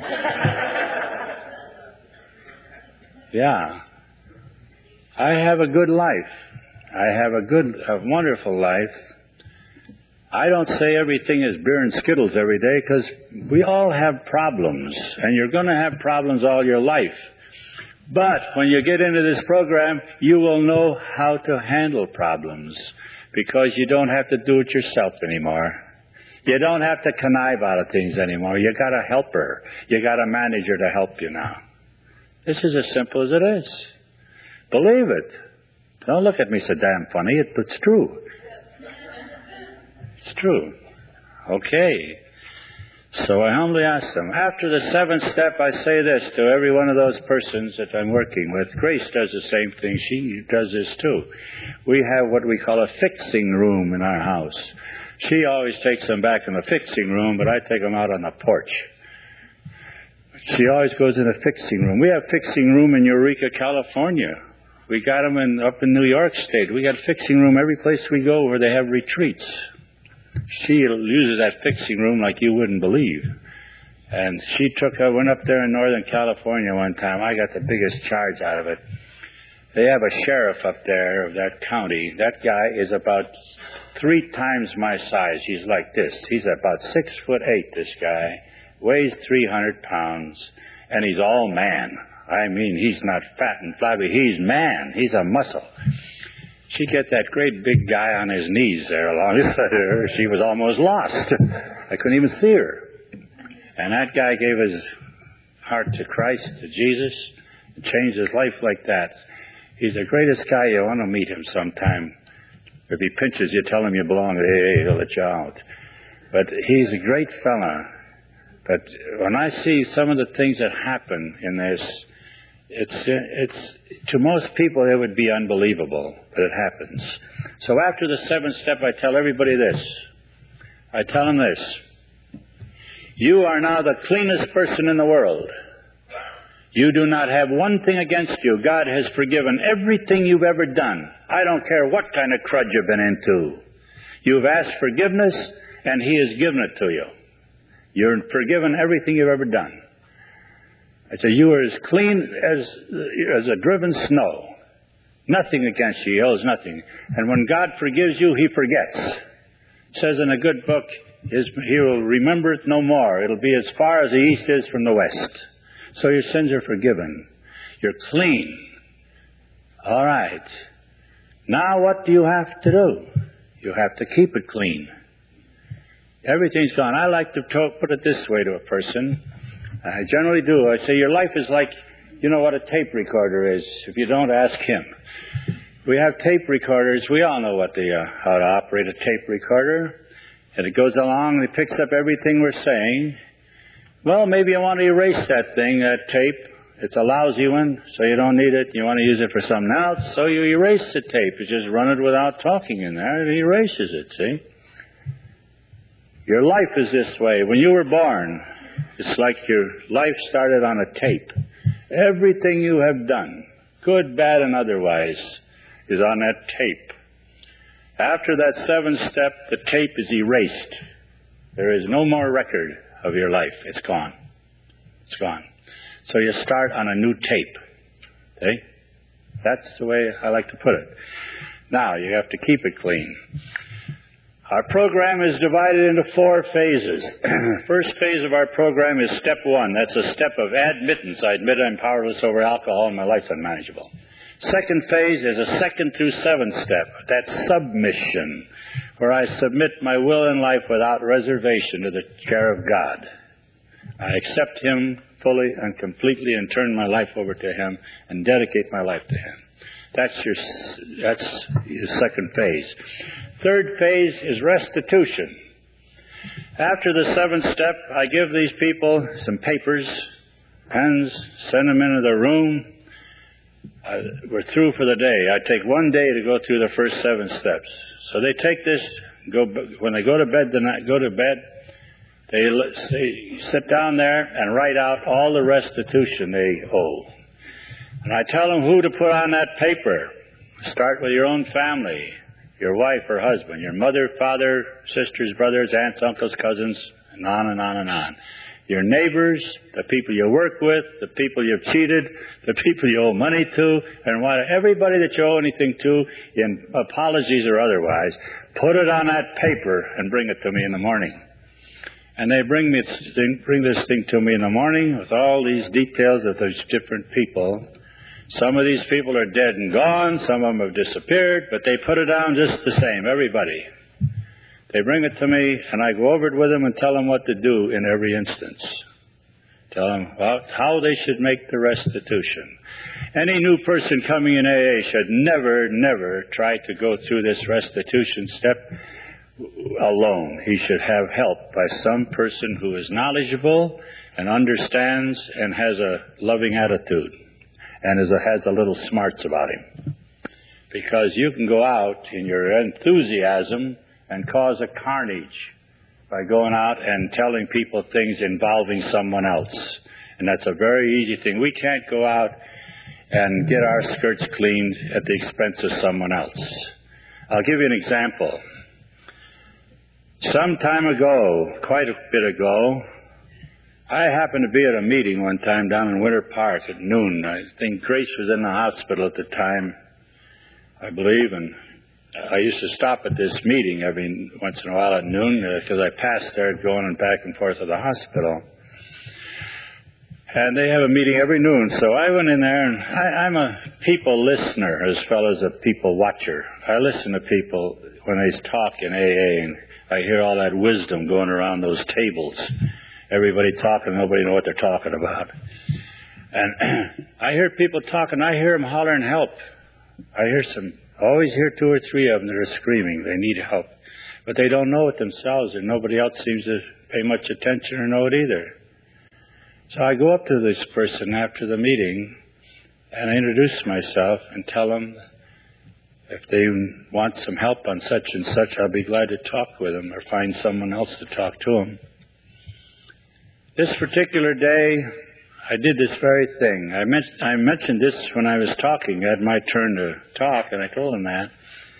Yeah. I have a good life. I have a good, a wonderful life. I don't say everything is beer and Skittles every day, because we all have problems, and you're going to have problems all your life. But when you get into this program, you will know how to handle problems, because you don't have to do it yourself anymore. You don't have to connive out of things anymore. You got a helper. You got a manager to help you now. This is as simple as it is. Believe it. Don't look at me so damn funny. It, it's true. It's true. Okay. So I humbly ask them. After the seventh step, I say this to every one of those persons that I'm working with. Grace does the same thing. She does this too. We have what we call a fixing room in our house. She always takes them back in the fixing room, but I take them out on the porch. She always goes in the fixing room. We have fixing room in Eureka, California. We got them in, up in New York State. We got fixing room every place we go where they have retreats. She uses that fixing room like you wouldn't believe. And she took, I went up there in Northern California one time. I got the biggest charge out of it. They have a sheriff up there of that county. That guy is about three times my size. He's like this. He's about six foot eight, this guy. Weighs three hundred pounds. And he's all man. I mean, he's not fat and flabby. He's man. He's a muscle. She'd get that great big guy on his knees there alongside her. She was almost lost. I couldn't even see her. And that guy gave his heart to Christ, to Jesus, and changed his life like that. He's the greatest guy. You want to meet him sometime. If he pinches you, tell him you belong to A A. He'll let you out. But he's a great fella. But when I see some of the things that happen in this, It's, it's, to most people, it would be unbelievable, but it happens. So after the seventh step, I tell everybody this. I tell them this. You are now the cleanest person in the world. You do not have one thing against you. God has forgiven everything you've ever done. I don't care what kind of crud you've been into. You've asked forgiveness, and He has given it to you. You're forgiven everything you've ever done. I say, you are as clean as, as a driven snow. Nothing against you. He owes nothing. And when God forgives you, He forgets. It says in a good book, His, He will remember it no more. It'll be as far as the east is from the west. So your sins are forgiven. You're clean. All right. Now what do you have to do? You have to keep it clean. Everything's gone. I like to talk, put it this way to a person. I generally do. I say, your life is like, you know what a tape recorder is. If you don't, ask him. We have tape recorders. We all know what the uh, how to operate a tape recorder. And it goes along and it picks up everything we're saying. Well, maybe you want to erase that thing, that tape. It's a lousy one, so you don't need it. You want to use it for something else, so you erase the tape. You just run it without talking in there. It erases it, see? Your life is this way. When you were born, it's like your life started on a tape. Everything you have done, good, bad, and otherwise, is on that tape. After that seventh step, the tape is erased. There is no more record of your life. It's gone. It's gone. So you start on a new tape. See? That's the way I like to put it. Now, you have to keep it clean. Our program is divided into four phases. First phase of our program is step one. That's a step of admittance. I admit I'm powerless over alcohol and my life's unmanageable. Second phase is a second through seventh step. That's submission, where I submit my will and life without reservation to the care of God. I accept Him fully and completely and turn my life over to Him and dedicate my life to Him. That's your, that's your second phase. Third phase is restitution. After the seventh step, I give these people some papers, pens, send them into the room. Uh, we're through for the day. I take one day to go through the first seven steps. So they take this, go when they go to bed, the night, go to bed, they, they sit down there and write out all the restitution they owe. And I tell them who to put on that paper. Start with your own family, your wife or husband, your mother, father, sisters, brothers, aunts, uncles, cousins, and on and on and on. Your neighbors, the people you work with, the people you've cheated, the people you owe money to, and what, everybody that you owe anything to, in apologies or otherwise, put it on that paper and bring it to me in the morning. And they bring me bring this thing to me in the morning with all these details of those different people. Some of these people are dead and gone. Some of them have disappeared, but they put it down just the same, everybody. They bring it to me, and I go over it with them and tell them what to do in every instance. Tell them about how they should make the restitution. Any new person coming in A A should never, never try to go through this restitution step alone. He should have help by some person who is knowledgeable and understands and has a loving attitude and is a, has a little smarts about him. Because you can go out in your enthusiasm and cause a carnage by going out and telling people things involving someone else. And that's a very easy thing. We can't go out and get our skirts cleaned at the expense of someone else. I'll give you an example. Some time ago, quite a bit ago, I happened to be at a meeting one time down in Winter Park at noon. I think Grace was in the hospital at the time, I believe, and I used to stop at this meeting every once in a while at noon because uh, I passed there going and back and forth to the hospital. And they have a meeting every noon. So I went in there, and I, I'm a people listener as well as a people watcher. I listen to people when they talk in A A, and I hear all that wisdom going around those tables. Everybody talking, nobody know what they're talking about. And I hear people talking, I hear them hollering help. I hear some, I always hear two or three of them that are screaming. They need help. But they don't know it themselves, and nobody else seems to pay much attention or know it either. So I go up to this person after the meeting, and I introduce myself and tell them if they want some help on such and such, I'll be glad to talk with them or find someone else to talk to them. This particular day, I did this very thing. I, men- I mentioned this when I was talking. I had my turn to talk, and I told them that.